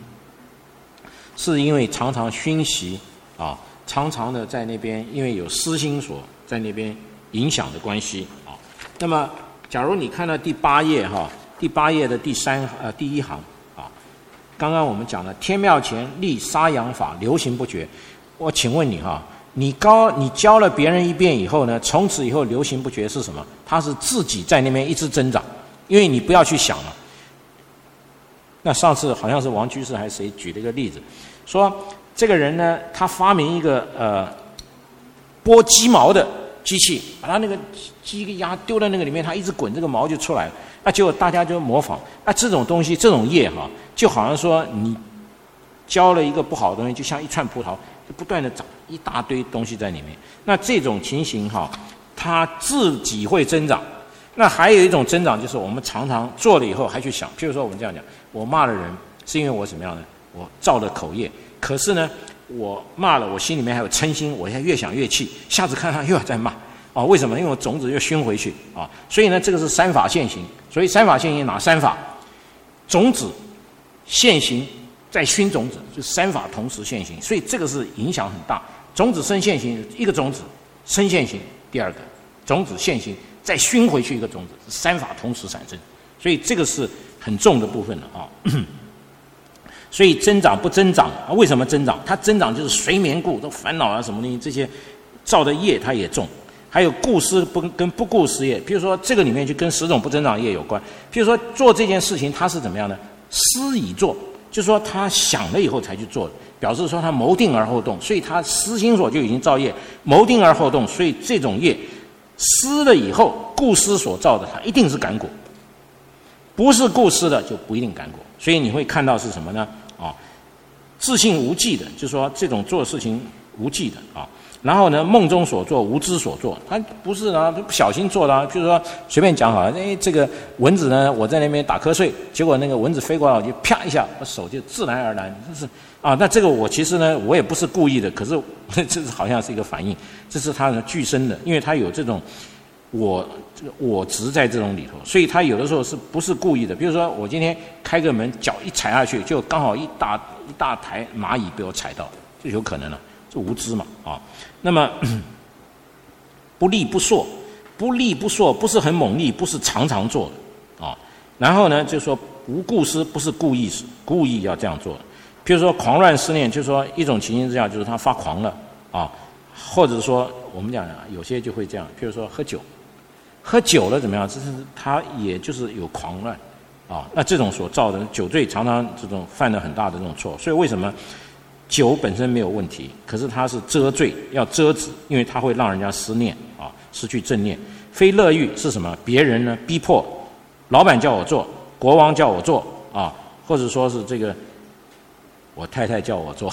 是因为常常熏习啊，常常的在那边，因为有私心所在那边影响的关系啊。那么，假如你看到第八页哈，第八页的第三呃第一行啊，刚刚我们讲了天庙前立杀养法，流行不绝。我请问你哈，你高你教了别人一遍以后呢，从此以后流行不绝是什么？它是自己在那边一直增长。因为你不要去想了。那上次好像是王居士还是谁举了一个例子，说这个人呢，他发明一个呃剥鸡毛的机器，把他那个鸡个鸭丢在那个里面，它一直滚，这个毛就出来了。那结果大家就模仿。那这种东西，这种业哈，就好像说你教了一个不好的东西，就像一串葡萄，就不断的长一大堆东西在里面。那这种情形哈，它自己会增长。那还有一种增长，就是我们常常做了以后还去想，譬如说我们这样讲，我骂了人是因为我怎么样呢？我造了口业，可是呢，我骂了，我心里面还有嗔心，我现在越想越气，下次看他又要再骂啊？为什么？因为我种子又熏回去啊。所以呢，这个是三法现行。所以三法现行哪三法？种子现行再熏种子，就三法同时现行。所以这个是影响很大。种子生现行，一个种子生现行，第二个种子现行。再熏回去一个种子，三法同时产生，所以这个是很重的部分了啊。所以增长不增长啊？为什么增长？它增长就是随眠故，都烦恼啊什么东西，这些造的业它也重。还有故施不跟不故施业，譬如说这个里面就跟十种不增长业有关。譬如说做这件事情，它是怎么样呢？思已做，就是说他想了以后才去做的，表示说他谋定而后动，所以他私心所就已经造业，谋定而后动，所以这种业。思了以后，故思所造的，它一定是感果；不是故思的，就不一定感果。所以你会看到是什么呢？啊，自性无记的，就是说这种做事情无记的啊。然后呢，梦中所做，无知所做，他不是啊，不小心做的啊。比如说随便讲好了，哎，这个蚊子呢，我在那边打瞌睡，结果那个蚊子飞过来，我就啪一下，我手就自然而然，就是啊。那这个我其实呢，我也不是故意的，可是这是好像是一个反应，这是他的具身的，因为他有这种我这个我执在这种里头，所以他有的时候是不是故意的？比如说我今天开个门，脚一踩下去，就刚好一大一大台蚂蚁被我踩到，就有可能了。这无知嘛啊，那么不利不硕，不利不硕不是很猛力，不是常常做的啊。然后呢，就说无故施，不是故意故意要这样做的。譬如说狂乱思念，就是说一种情形之下，就是他发狂了啊，或者说我们讲有些就会这样，譬如说喝酒，喝酒了怎么样？这是他也就是有狂乱啊。那这种所造的酒醉，常常这种犯了很大的这种错，所以为什么？酒本身没有问题，可是它是遮罪，要遮止，因为它会让人家思念啊，失去正念。非乐欲是什么？别人呢逼迫，老板叫我做，国王叫我做啊，或者说是这个我太太叫我做，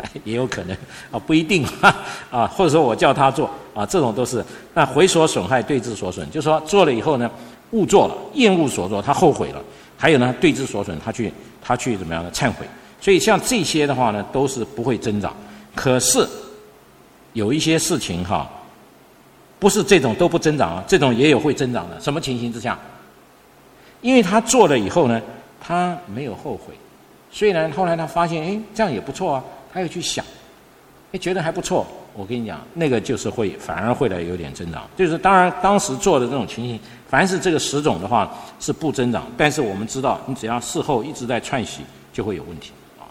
也有可能啊，不一定啊，或者说我叫他做啊，这种都是。那毁所损害，对之所损，就是说做了以后呢，误做了，厌恶所做，他后悔了。还有呢，对之所损，他去他去怎么样呢？忏悔。所以像这些的话呢，都是不会增长。可是有一些事情哈，不是这种都不增长啊，这种也有会增长的。什么情形之下？因为他做了以后呢，他没有后悔。虽然后来他发现，哎，这样也不错啊，他又去想，哎，觉得还不错。我跟你讲，那个就是会反而会来有点增长。就是当然当时做的这种情形，凡是这个十种的话是不增长，但是我们知道，你只要事后一直在串习，就会有问题啊。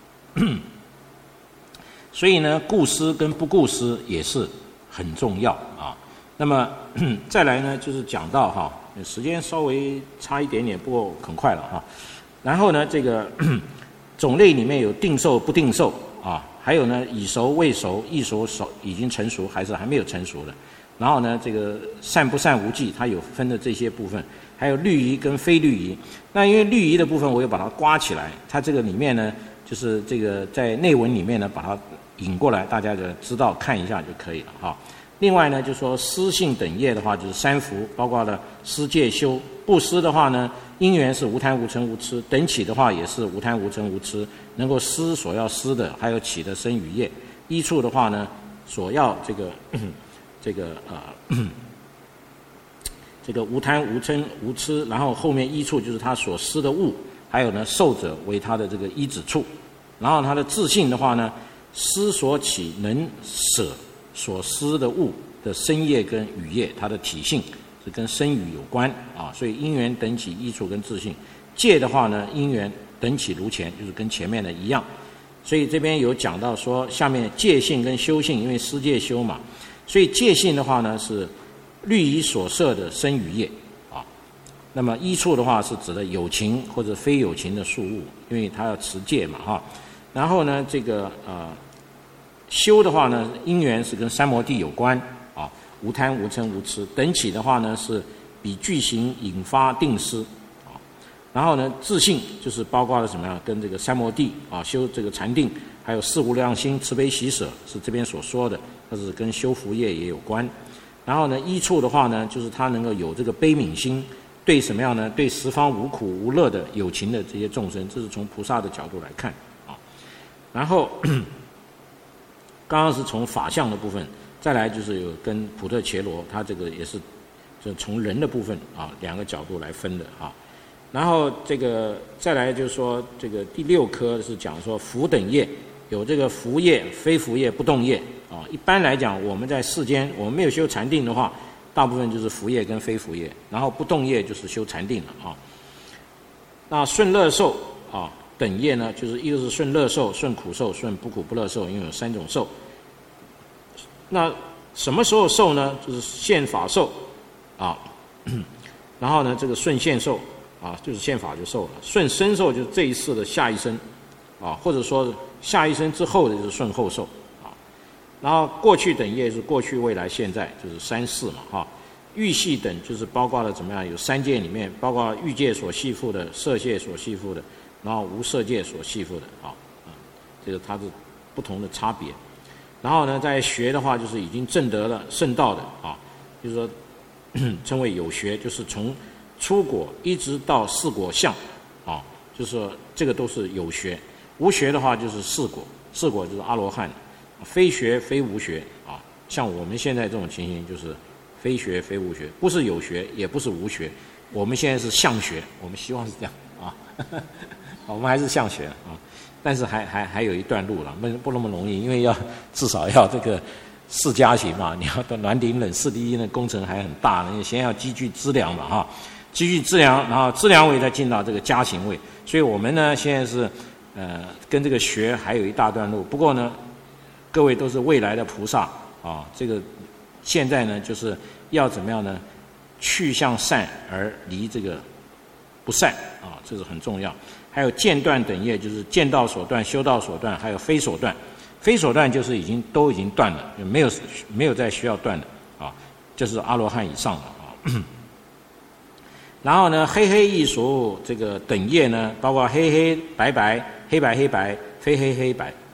所以呢，顾思跟不顾思也是很重要啊。那么再来呢，就是讲到哈，时间稍微差一点点，不过很快了哈。然后呢，这个种类里面有定受不定受啊，还有呢已熟未熟、易熟熟已经成熟还是还没有成熟的。然后呢，这个善不善无忌，它有分的这些部分，还有律仪跟非律仪。那因为律仪的部分，我又把它刮起来，它这个里面呢，就是这个在内文里面呢，把它引过来，大家就知道看一下就可以了哈。另外呢，就说施性等业的话，就是三福，包括了施戒修；布施的话呢，因缘是无贪无嗔无痴，等起的话也是无贪无嗔无痴，能够施所要施的，还有起的身语业。依处的话呢，所要这个这个呃这个无贪无嗔无痴，然后后面依处就是他所施的物，还有呢受者为他的这个依止处，然后他的自性的话呢，施所起能舍所施的物的身业跟语业，它的体性是跟身语有关啊，所以因缘等起依处跟自性。戒的话呢，因缘等起如前，就是跟前面的一样。所以这边有讲到说，下面戒性跟修性，因为施戒修嘛，所以戒性的话呢是律仪所设的身语业啊。那么依处的话是指的有情或者非有情的事物，因为它要持戒嘛哈。然后呢，这个呃。修的话呢，因缘是跟三摩地有关啊，无贪无嗔无痴。等起的话呢，是比具行引发定施啊。然后呢，自性就是包括了什么呀？跟这个三摩地啊，修这个禅定，还有四无量心、慈悲喜舍，是这边所说的，它是跟修福业也有关。然后呢，依处的话呢，就是它能够有这个悲悯心，对什么样呢？对十方无苦无乐的有情的这些众生，这是从菩萨的角度来看啊。然后。刚刚是从法相的部分，再来就是有跟普特伽罗，他这个也是就从人的部分啊两个角度来分的啊。然后这个再来就是说这个第六科是讲说福等业，有这个福业、非福业、不动业啊。一般来讲，我们在世间我们没有修禅定的话，大部分就是福业跟非福业，然后不动业就是修禅定了啊。那顺乐受啊。等业呢，就是一个是顺乐受、顺苦受、顺不苦不乐受，因为有三种受。那什么时候受呢？就是现法受啊，然后呢，这个顺现受啊，就是现法就受了；顺生受就是这一世的下一生啊，或者说下一生之后的就是顺后受啊。然后过去等业是过去、未来、现在，就是三世嘛哈。欲系等就是包括了怎么样？有三界里面，包括欲界所系缚的、色界所系缚的。然后无色界所系缚的啊啊，这个它是不同的差别。然后呢，在学的话，就是已经证得了圣道的啊，就是说称为有学，就是从初果一直到四果相啊，就是说这个都是有学。无学的话就是四果，四果就是阿罗汉，非学非无学啊。像我们现在这种情形，就是非学非无学，不是有学，也不是无学，我们现在是相学，我们希望是这样啊。我们还是相学啊，但是还还还有一段路了，不不那么容易，因为要至少要这个四加行嘛，你要到暖顶冷四第一呢，工程还很大呢，你先要积聚资粮嘛哈，积聚资粮，然后资粮位再进到这个加行位，所以我们呢现在是呃跟这个学还有一大段路，不过呢，各位都是未来的菩萨啊，这个现在呢就是要怎么样呢？去向善而离这个不善啊，这是很重要。还有间断等业，就是见道所断、修道所断，还有非所断。非所断就是已经都已经断了，没有没有再需要断的啊，就是阿罗汉以上的啊。然后呢，黑黑异熟这个等业呢，包括黑黑白白、黑白黑白、非黑黑白啊。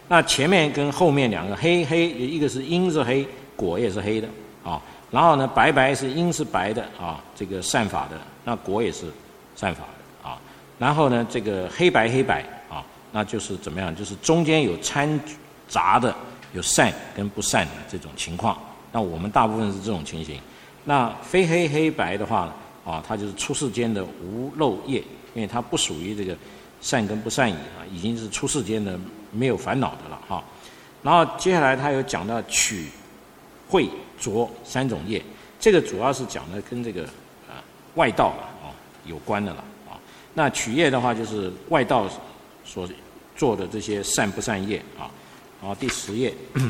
那前面跟后面两个黑黑，一个是因是黑，果也是黑的啊。然后呢，白白是因是白的啊，这个善法的，那果也是善法的啊。然后呢，这个黑白黑白啊，那就是怎么样？就是中间有掺杂的，有善跟不善的这种情况。那我们大部分是这种情形。那非黑黑白的话啊，它就是出世间的无漏业，因为它不属于这个善跟不善已啊，已经是出世间的没有烦恼的了哈。然后接下来他有讲到取、慧、浊三种业，这个主要是讲的跟这个啊外道啊有关的了啊。那取业的话就是外道所做的这些善不善业啊。然后第十页。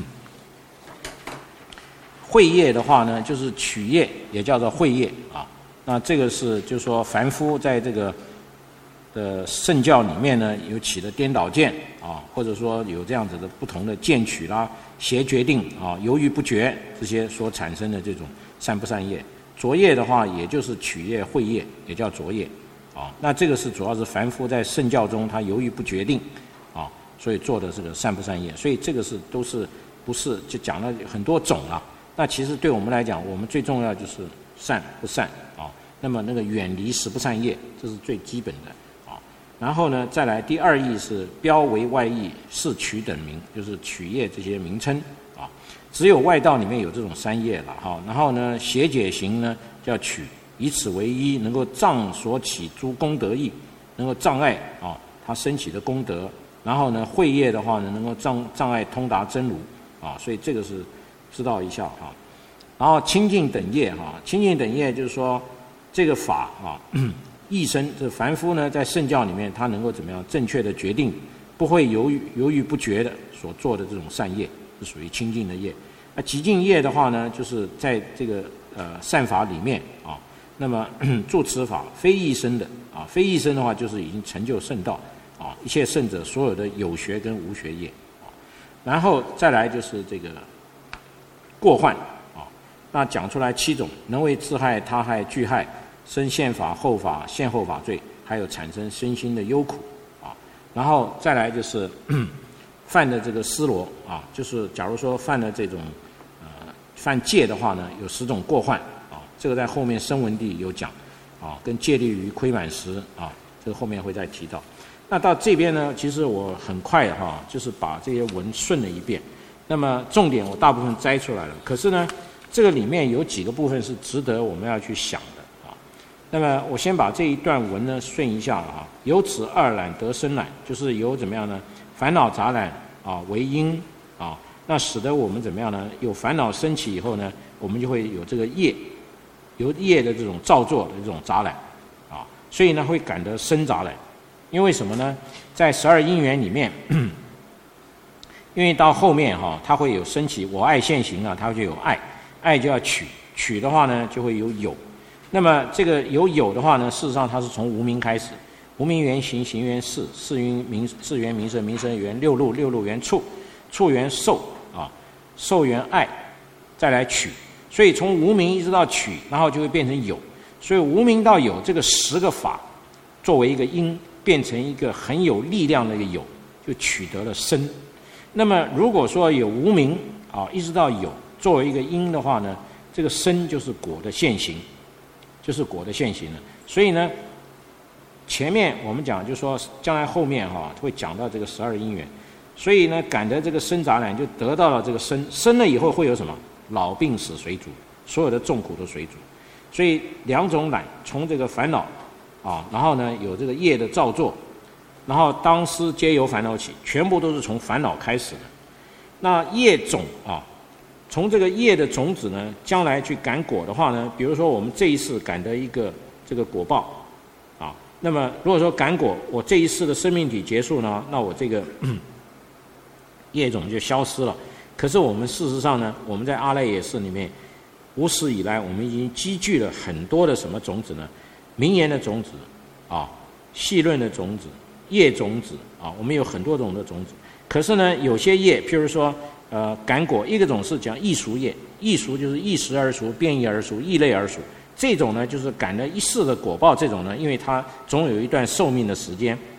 慧业的话呢，就是取业，也叫做慧业啊。那这个是就是说凡夫在这个的圣教里面呢，有起的颠倒见啊，或者说有这样子的不同的见取啦、邪决定啊、犹豫不决这些所产生的这种善不善业。浊业的话，也就是取业、慧业，也叫浊业啊。那这个是主要是凡夫在圣教中他犹豫不决定啊，所以做的这个善不善业。所以这个是都是不是就讲了很多种啊。那其实对我们来讲，我们最重要就是善不善啊。那么那个远离十不善业，这是最基本的啊。然后呢，再来第二义是标为外义，是取等名，就是取业这些名称啊。只有外道里面有这种三业了哈。然后呢，邪解行呢叫取，以此为一，能够障所起诸功德义，能够障碍啊他升起的功德。然后呢，慧业的话呢，能够障障碍通达真如啊。所以这个是知道一下哈。然后清净等业哈，清净等业就是说这个法啊，一生这凡夫呢在圣教里面，他能够怎么样正确的决定，不会犹豫犹豫不决的所做的这种善业，是属于清净的业。那极净业的话呢，就是在这个呃善法里面啊，那么住持法非一生的啊，非一生的话就是已经成就圣道啊，一切圣者所有的有学跟无学业啊，然后再来就是这个过患啊，那讲出来七种，能为自害、他害、俱害，生现法、后法、现后法罪，还有产生身心的忧苦啊。然后再来就是犯的这个思罗啊，就是假如说犯了这种呃犯戒的话呢，有十种过患啊，这个在后面声闻地有讲啊，跟戒律于亏满时啊，这个后面会再提到。那到这边呢，其实我很快哈、啊，就是把这些文顺了一遍。那么重点我大部分摘出来了，可是呢，这个里面有几个部分是值得我们要去想的啊。那么我先把这一段文呢顺一下啊，由此二懒得生懒，就是由怎么样呢？烦恼杂染啊为因啊，那使得我们怎么样呢？有烦恼升起以后呢，我们就会有这个业，由业的这种造作的这种杂染啊，所以呢会感得生杂染。因为什么呢？在十二因缘里面。因为到后面哈、哦，它会有升起我爱现行啊，它就有爱，爱就要取，取的话呢就会有有。那么这个有有的话呢，事实上它是从无明开始，无明缘行，行缘事，事缘名，事缘名色，名色缘六路，六路缘触，触缘受啊，受缘爱，再来取。所以从无明一直到取，然后就会变成有。所以无明到有这个十个法，作为一个因，变成一个很有力量的一个有，就取得了生。那么如果说有无明啊，一直到有作为一个因的话呢，这个生就是果的现行，就是果的现行了。所以呢，前面我们讲就是说，将来后面哈、啊、会讲到这个十二因缘，所以呢，感得这个生杂染就得到了这个生，生了以后会有什么？老病死随逐，所有的众苦都随逐。所以两种染，从这个烦恼啊，然后呢有这个业的造作。然后当时皆由烦恼起，全部都是从烦恼开始的。那业种啊，从这个业的种子呢，将来去感果的话呢，比如说我们这一世感得一个这个果报啊，那么如果说感果，我这一世的生命体结束呢，那我这个业种就消失了。可是我们事实上呢，我们在阿赖耶识里面，无始以来我们已经积聚了很多的什么种子呢？名言的种子啊，细论的种子。业种子啊，我们有很多种的种子，可是呢，有些业，譬如说，呃，感果，一个种是讲异熟业，异熟就是一时而熟，变异而熟，异类而熟。这种呢，就是感了一世的果报，这种呢，因为它总有一段寿命的时间，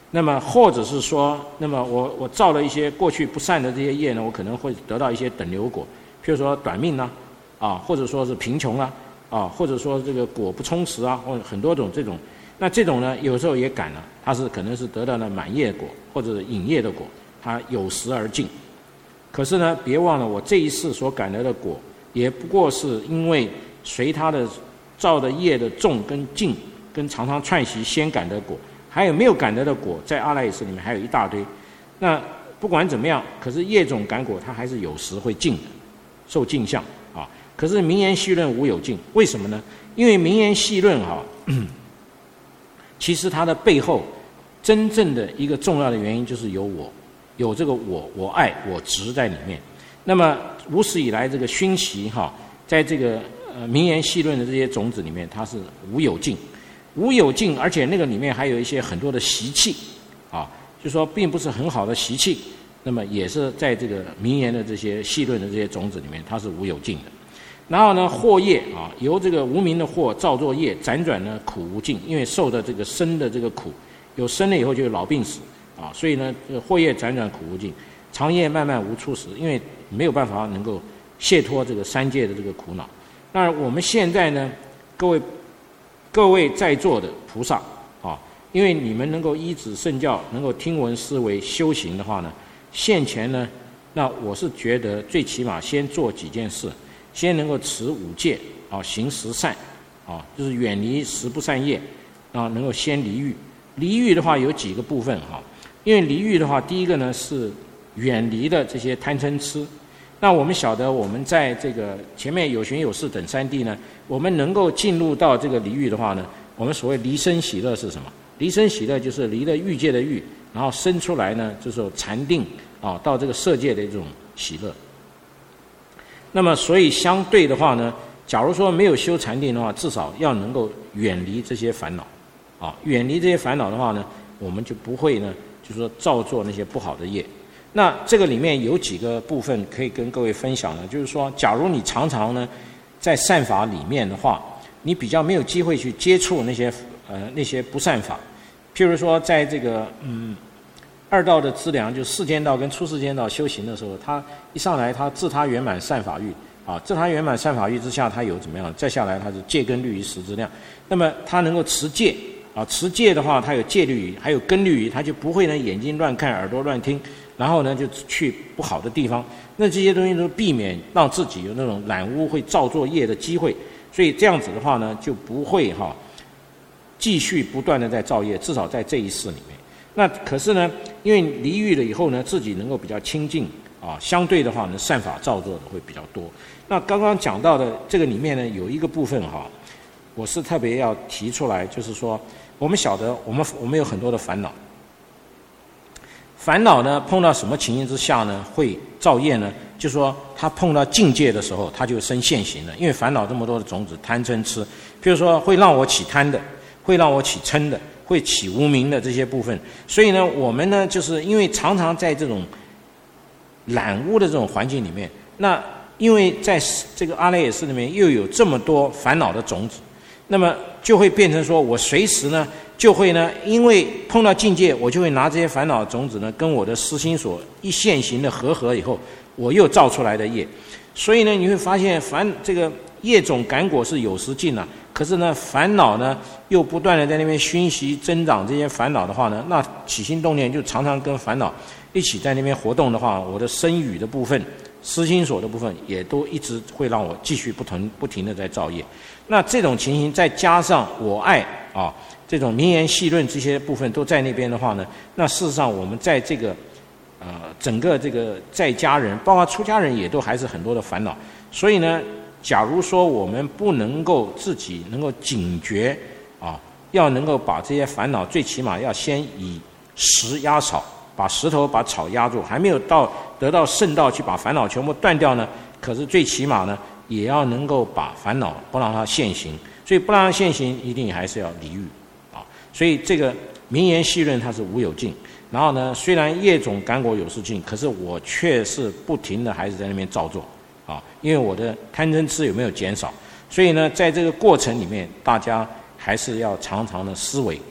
那么或者是说，那么我我造了一些过去不善的这些业呢，我可能会得到一些等流果，譬如说短命啊，啊，或者说是贫穷啊，啊，或者说这个果不充实啊，或者很多种这种。那这种呢，有时候也感了，它是可能是得到了满业果或者引业的果，它有时而尽。可是呢，别忘了我这一世所感得的果，也不过是因为随它的造的业的重跟尽，跟常常串习先感得果。还有没有感得的果，在阿赖耶识里面还有一大堆。那不管怎么样，可是业种感果它还是有时会尽的，受尽相啊。可是名言细论无有尽，为什么呢？因为名言细论哈、啊，其实它的背后真正的一个重要的原因就是有我，有这个我我爱我执在里面。那么如此以来，这个熏习哈、啊，在这个呃名言细论的这些种子里面，它是无有尽。无有尽，而且那个里面还有一些很多的习气，啊，就说并不是很好的习气，那么也是在这个名言的这些细论的这些种子里面，它是无有尽的。然后呢，惑业啊，由这个无明的惑造作业，辗转呢苦无尽，因为受的这个生的这个苦，有生了以后就有老病死啊，所以呢，这个惑业辗转苦无尽，长夜漫漫无处时，因为没有办法能够解脱这个三界的这个苦恼。那我们现在呢，各位。各位在座的菩萨啊，因为你们能够依止圣教，能够听闻思维修行的话呢，现前呢，那我是觉得最起码先做几件事，先能够持五戒啊，行十善啊，就是远离十不善业啊，能够先离欲。离欲的话有几个部分哈、啊，因为离欲的话，第一个呢是远离的这些贪嗔痴。那我们晓得，我们在这个前面有寻有事等三谛呢，我们能够进入到这个离欲的话呢，我们所谓离生喜乐是什么？离生喜乐就是离了欲界的欲，然后生出来呢，就是禅定啊，到这个色界的一种喜乐。那么，所以相对的话呢，假如说没有修禅定的话，至少要能够远离这些烦恼，啊，远离这些烦恼的话呢，我们就不会呢，就是说造作那些不好的业。那这个里面有几个部分可以跟各位分享呢，就是说，假如你常常呢在善法里面的话，你比较没有机会去接触那些呃那些不善法，譬如说在这个嗯二道的资粮，就世间道跟出世间道修行的时候，他一上来他自他圆满善法欲啊，自他圆满善法欲之下，他有怎么样？再下来他是戒根律仪识之量，那么他能够持戒啊，持戒的话，他有戒律仪，还有根律仪，他就不会呢眼睛乱看，耳朵乱听。然后呢，就去不好的地方，那这些东西都避免让自己有那种染污会造作业的机会，所以这样子的话呢，就不会哈、啊、继续不断的在造业，至少在这一世里面。那可是呢，因为离欲了以后呢，自己能够比较清净啊，相对的话呢，善法造作的会比较多。那刚刚讲到的这个里面呢，有一个部分哈、啊，我是特别要提出来，就是说，我们晓得我们我们有很多的烦恼。烦恼呢，碰到什么情形之下呢，会造业呢？就是说，他碰到境界的时候，他就生现行了。因为烦恼这么多的种子，贪嗔痴，譬如说会让我起贪的，会让我起嗔的，会起无明的这些部分。所以呢，我们呢，就是因为常常在这种染污的这种环境里面，那因为在这个阿赖耶识里面又有这么多烦恼的种子，那么就会变成说我随时呢。就会呢，因为碰到境界，我就会拿这些烦恼种子呢，跟我的思心所一现行的合合以后，我又造出来的业。所以呢，你会发现烦这个业种感果是有时尽了，可是呢，烦恼呢又不断的在那边熏习增长这些烦恼的话呢，那起心动念就常常跟烦恼一起在那边活动的话，我的身语的部分、思心所的部分也都一直会让我继续不停不停的在造业。那这种情形再加上我爱啊。这种名言细论这些部分都在那边的话呢，那事实上我们在这个呃整个这个在家人，包括出家人也都还是很多的烦恼。所以呢，假如说我们不能够自己能够警觉啊，要能够把这些烦恼，最起码要先以石压草，把石头把草压住，还没有到得到圣道去把烦恼全部断掉呢，可是最起码呢，也要能够把烦恼不让它现行。所以不让它现行，一定还是要离欲。所以这个名言细论它是无有尽，然后呢，虽然业种感果有时尽，可是我却是不停的还是在那边造作啊，因为我的贪嗔痴有没有减少？所以呢，在这个过程里面，大家还是要常常的思维，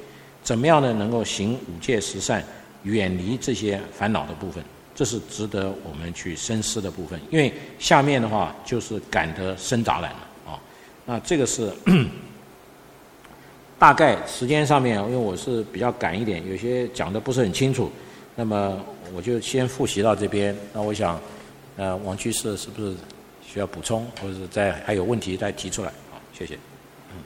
怎么样呢能够行五戒十善，远离这些烦恼的部分，这是值得我们去深思的部分。因为下面的话就是感得生杂染了啊。那这个是大概时间上面，因为我是比较赶一点，有些讲的不是很清楚，那么我就先复习到这边。那我想，呃，王居士是不是需要补充，或者是再还有问题再提出来？好，谢谢。嗯。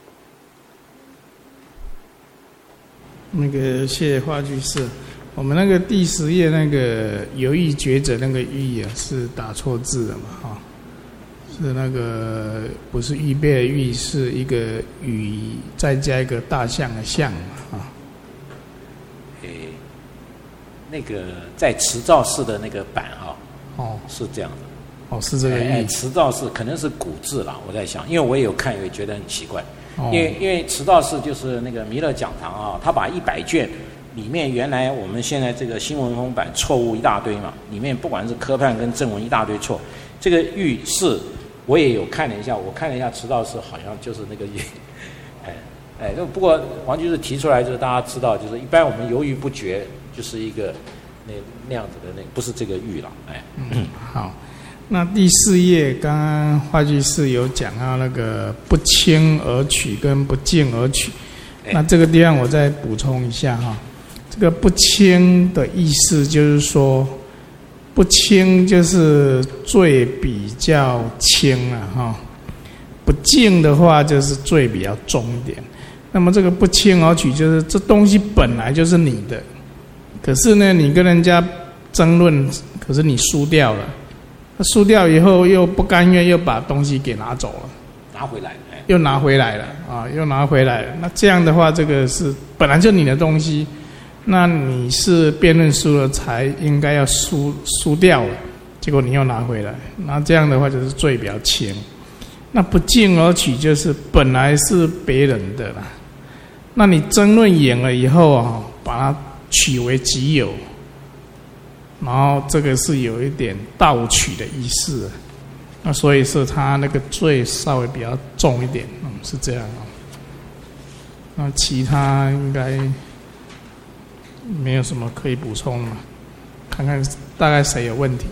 那个谢谢华居士，我们那个第十页那个有意觉者那个意啊，是打错字了嘛？哈。是那个不是预备的预，是一个雨再加一个大象的象嘛啊。 诶，那个在持照式的那个版哈、 哦，哦， 是这样的。 哦，是这个意。 持照式可能是古字啦，我在想，因为我也有看，也觉得很奇怪。 哦、 因为因为持照式就是那个弥勒讲堂啊，他把一百卷里面原来我们现在这个新文风版错误一大堆嘛，里面不管是科判跟正文一大堆错，这个预是。我也有看了一下，我看了一下持道是好像就是那个玉，哎哎，不过王居士提出来就是大家知道，就是一般我们犹豫不决，就是一个那那样子的那不是这个玉了，哎。 嗯，好，那第四页刚刚华居士有讲到那个不轻而取跟不敬而取，那这个地方我再补充一下哈，这个不轻的意思就是说。不轻就是罪比较轻啊，哈。不敬的话就是罪比较重一点。那么这个不轻而取，就是这东西本来就是你的，可是呢，你跟人家争论，可是你输掉了。输掉以后又不甘愿，又把东西给拿走了， 拿回来， 又拿回来了啊，又拿回来了。那这样的话，这个是本来就你的东西。那你是辩论输了，才应该要输输掉了，结果你又拿回来，那这样的话就是罪比较轻。那不敬而取就是本来是别人的啦，那你争论赢了以后啊，把它取为己有，然后这个是有一点盗取的意思，那所以是他那个罪稍微比较重一点，嗯，是这样啊。那其他应该。没有什么可以补充的，看看大概谁有问题。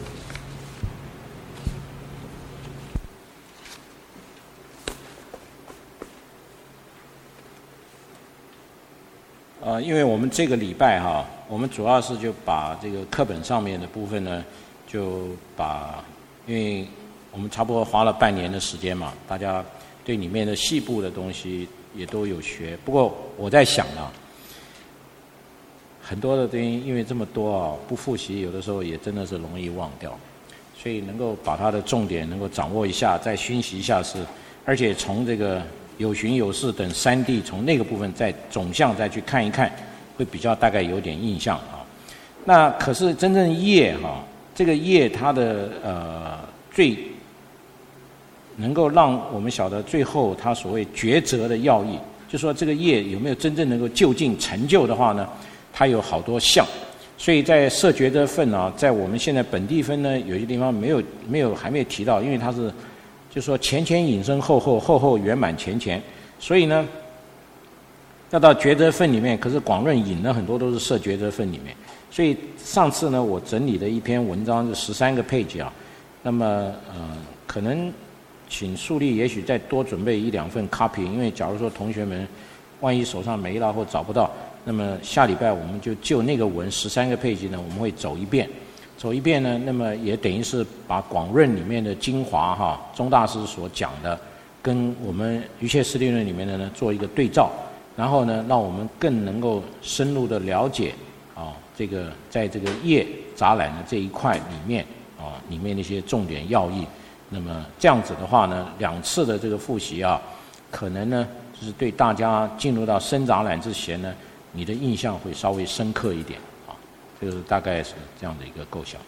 呃，因为我们这个礼拜哈，我们主要是就把这个课本上面的部分呢，就把，因为我们差不多花了半年的时间嘛，大家对里面的细部的东西也都有学。不过我在想啊。很多的东西，因为这么多啊，不复习，有的时候也真的是容易忘掉，所以能够把它的重点能够掌握一下，再熏习一下是，而且从这个有寻有事等三谛，从那个部分再总项再去看一看，会比较大概有点印象啊。那可是真正业哈，这个业它的呃最能够让我们晓得最后它所谓抉择的要义，就说这个业有没有真正能够就近成就的话呢？它有好多项，所以在摄觉的分啊，在我们现在本地分呢，有些地方没有没有还没有提到，因为它是就说前前引申后后后后圆满前前，所以呢，要到觉得分里面，可是广论引呢很多都是摄觉得分里面，所以上次呢我整理的一篇文章是十三个page啊，那么呃可能请肃立也许再多准备一两份 copy， 因为假如说同学们万一手上没了或找不到。那么下礼拜我们就就那个文十三个page呢，我们会走一遍，走一遍呢，那么也等于是把广论里面的精华哈，宗大师所讲的，跟我们一切释定论里面的呢做一个对照，然后呢，让我们更能够深入的了解啊，这个在这个业杂染的这一块里面啊，里面那些重点要义。那么这样子的话呢，两次的这个复习啊，可能呢就是对大家进入到深杂染之前呢。你的印象会稍微深刻一点啊，这个大概是这样的一个构想。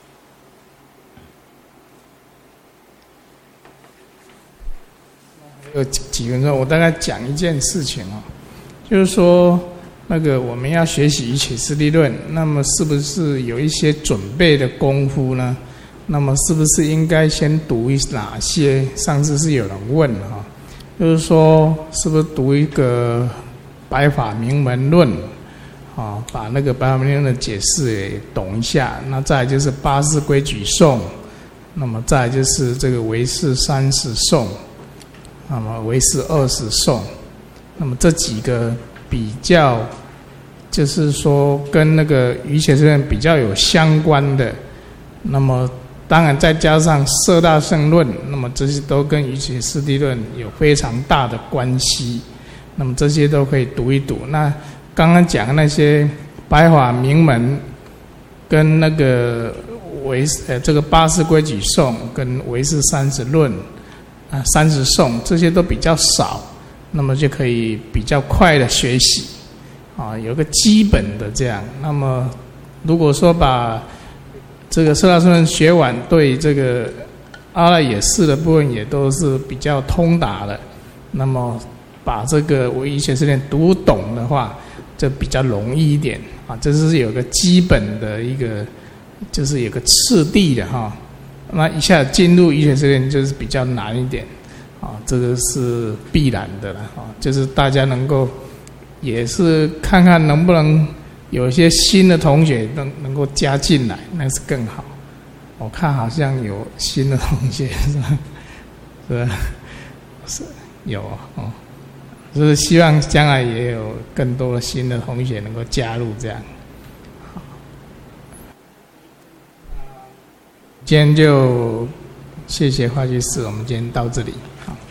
有几分钟，我大概讲一件事情啊，就是说那个我们要学习一切释地论，那么是不是有一些准备的功夫呢？那么是不是应该先读哪些？上次是有人问哈，就是说是不是读一个《百法明门论》， 啊，把那个白话文的解释也懂一下。那再来就是八识规矩颂，那么再来就是这个唯识三十颂，那么唯识二十颂，那么这几个比较，就是说跟那个瑜伽师论比较有相关的，那么当然再加上摄大乘论，那么这些都跟瑜伽师地论有非常大的关系。那么这些都可以读一读。那刚刚讲的那些白法名门，跟那个唯呃这个八识规矩颂，跟唯识三十论啊三十颂，这些都比较少，那么就可以比较快的学习啊，有个基本的这样。那么如果说把这个摄大乘论学完，对这个阿赖耶识的部分也都是比较通达的，那么把这个唯一学识论读懂的话，就比较容易一点啊。这是有个基本的一个，就是有个次第的哈。那一下进入医学识论就是比较难一点啊，这个是必然的了啊。就是大家能够也是看看能不能有一些新的同学能能够加进来，那是更好。我看好像有新的同学是吧？是吧？是有哦。就是希望将来也有更多的新的同学能够加入这样。好，今天就谢谢华居士，我们今天到这里。好。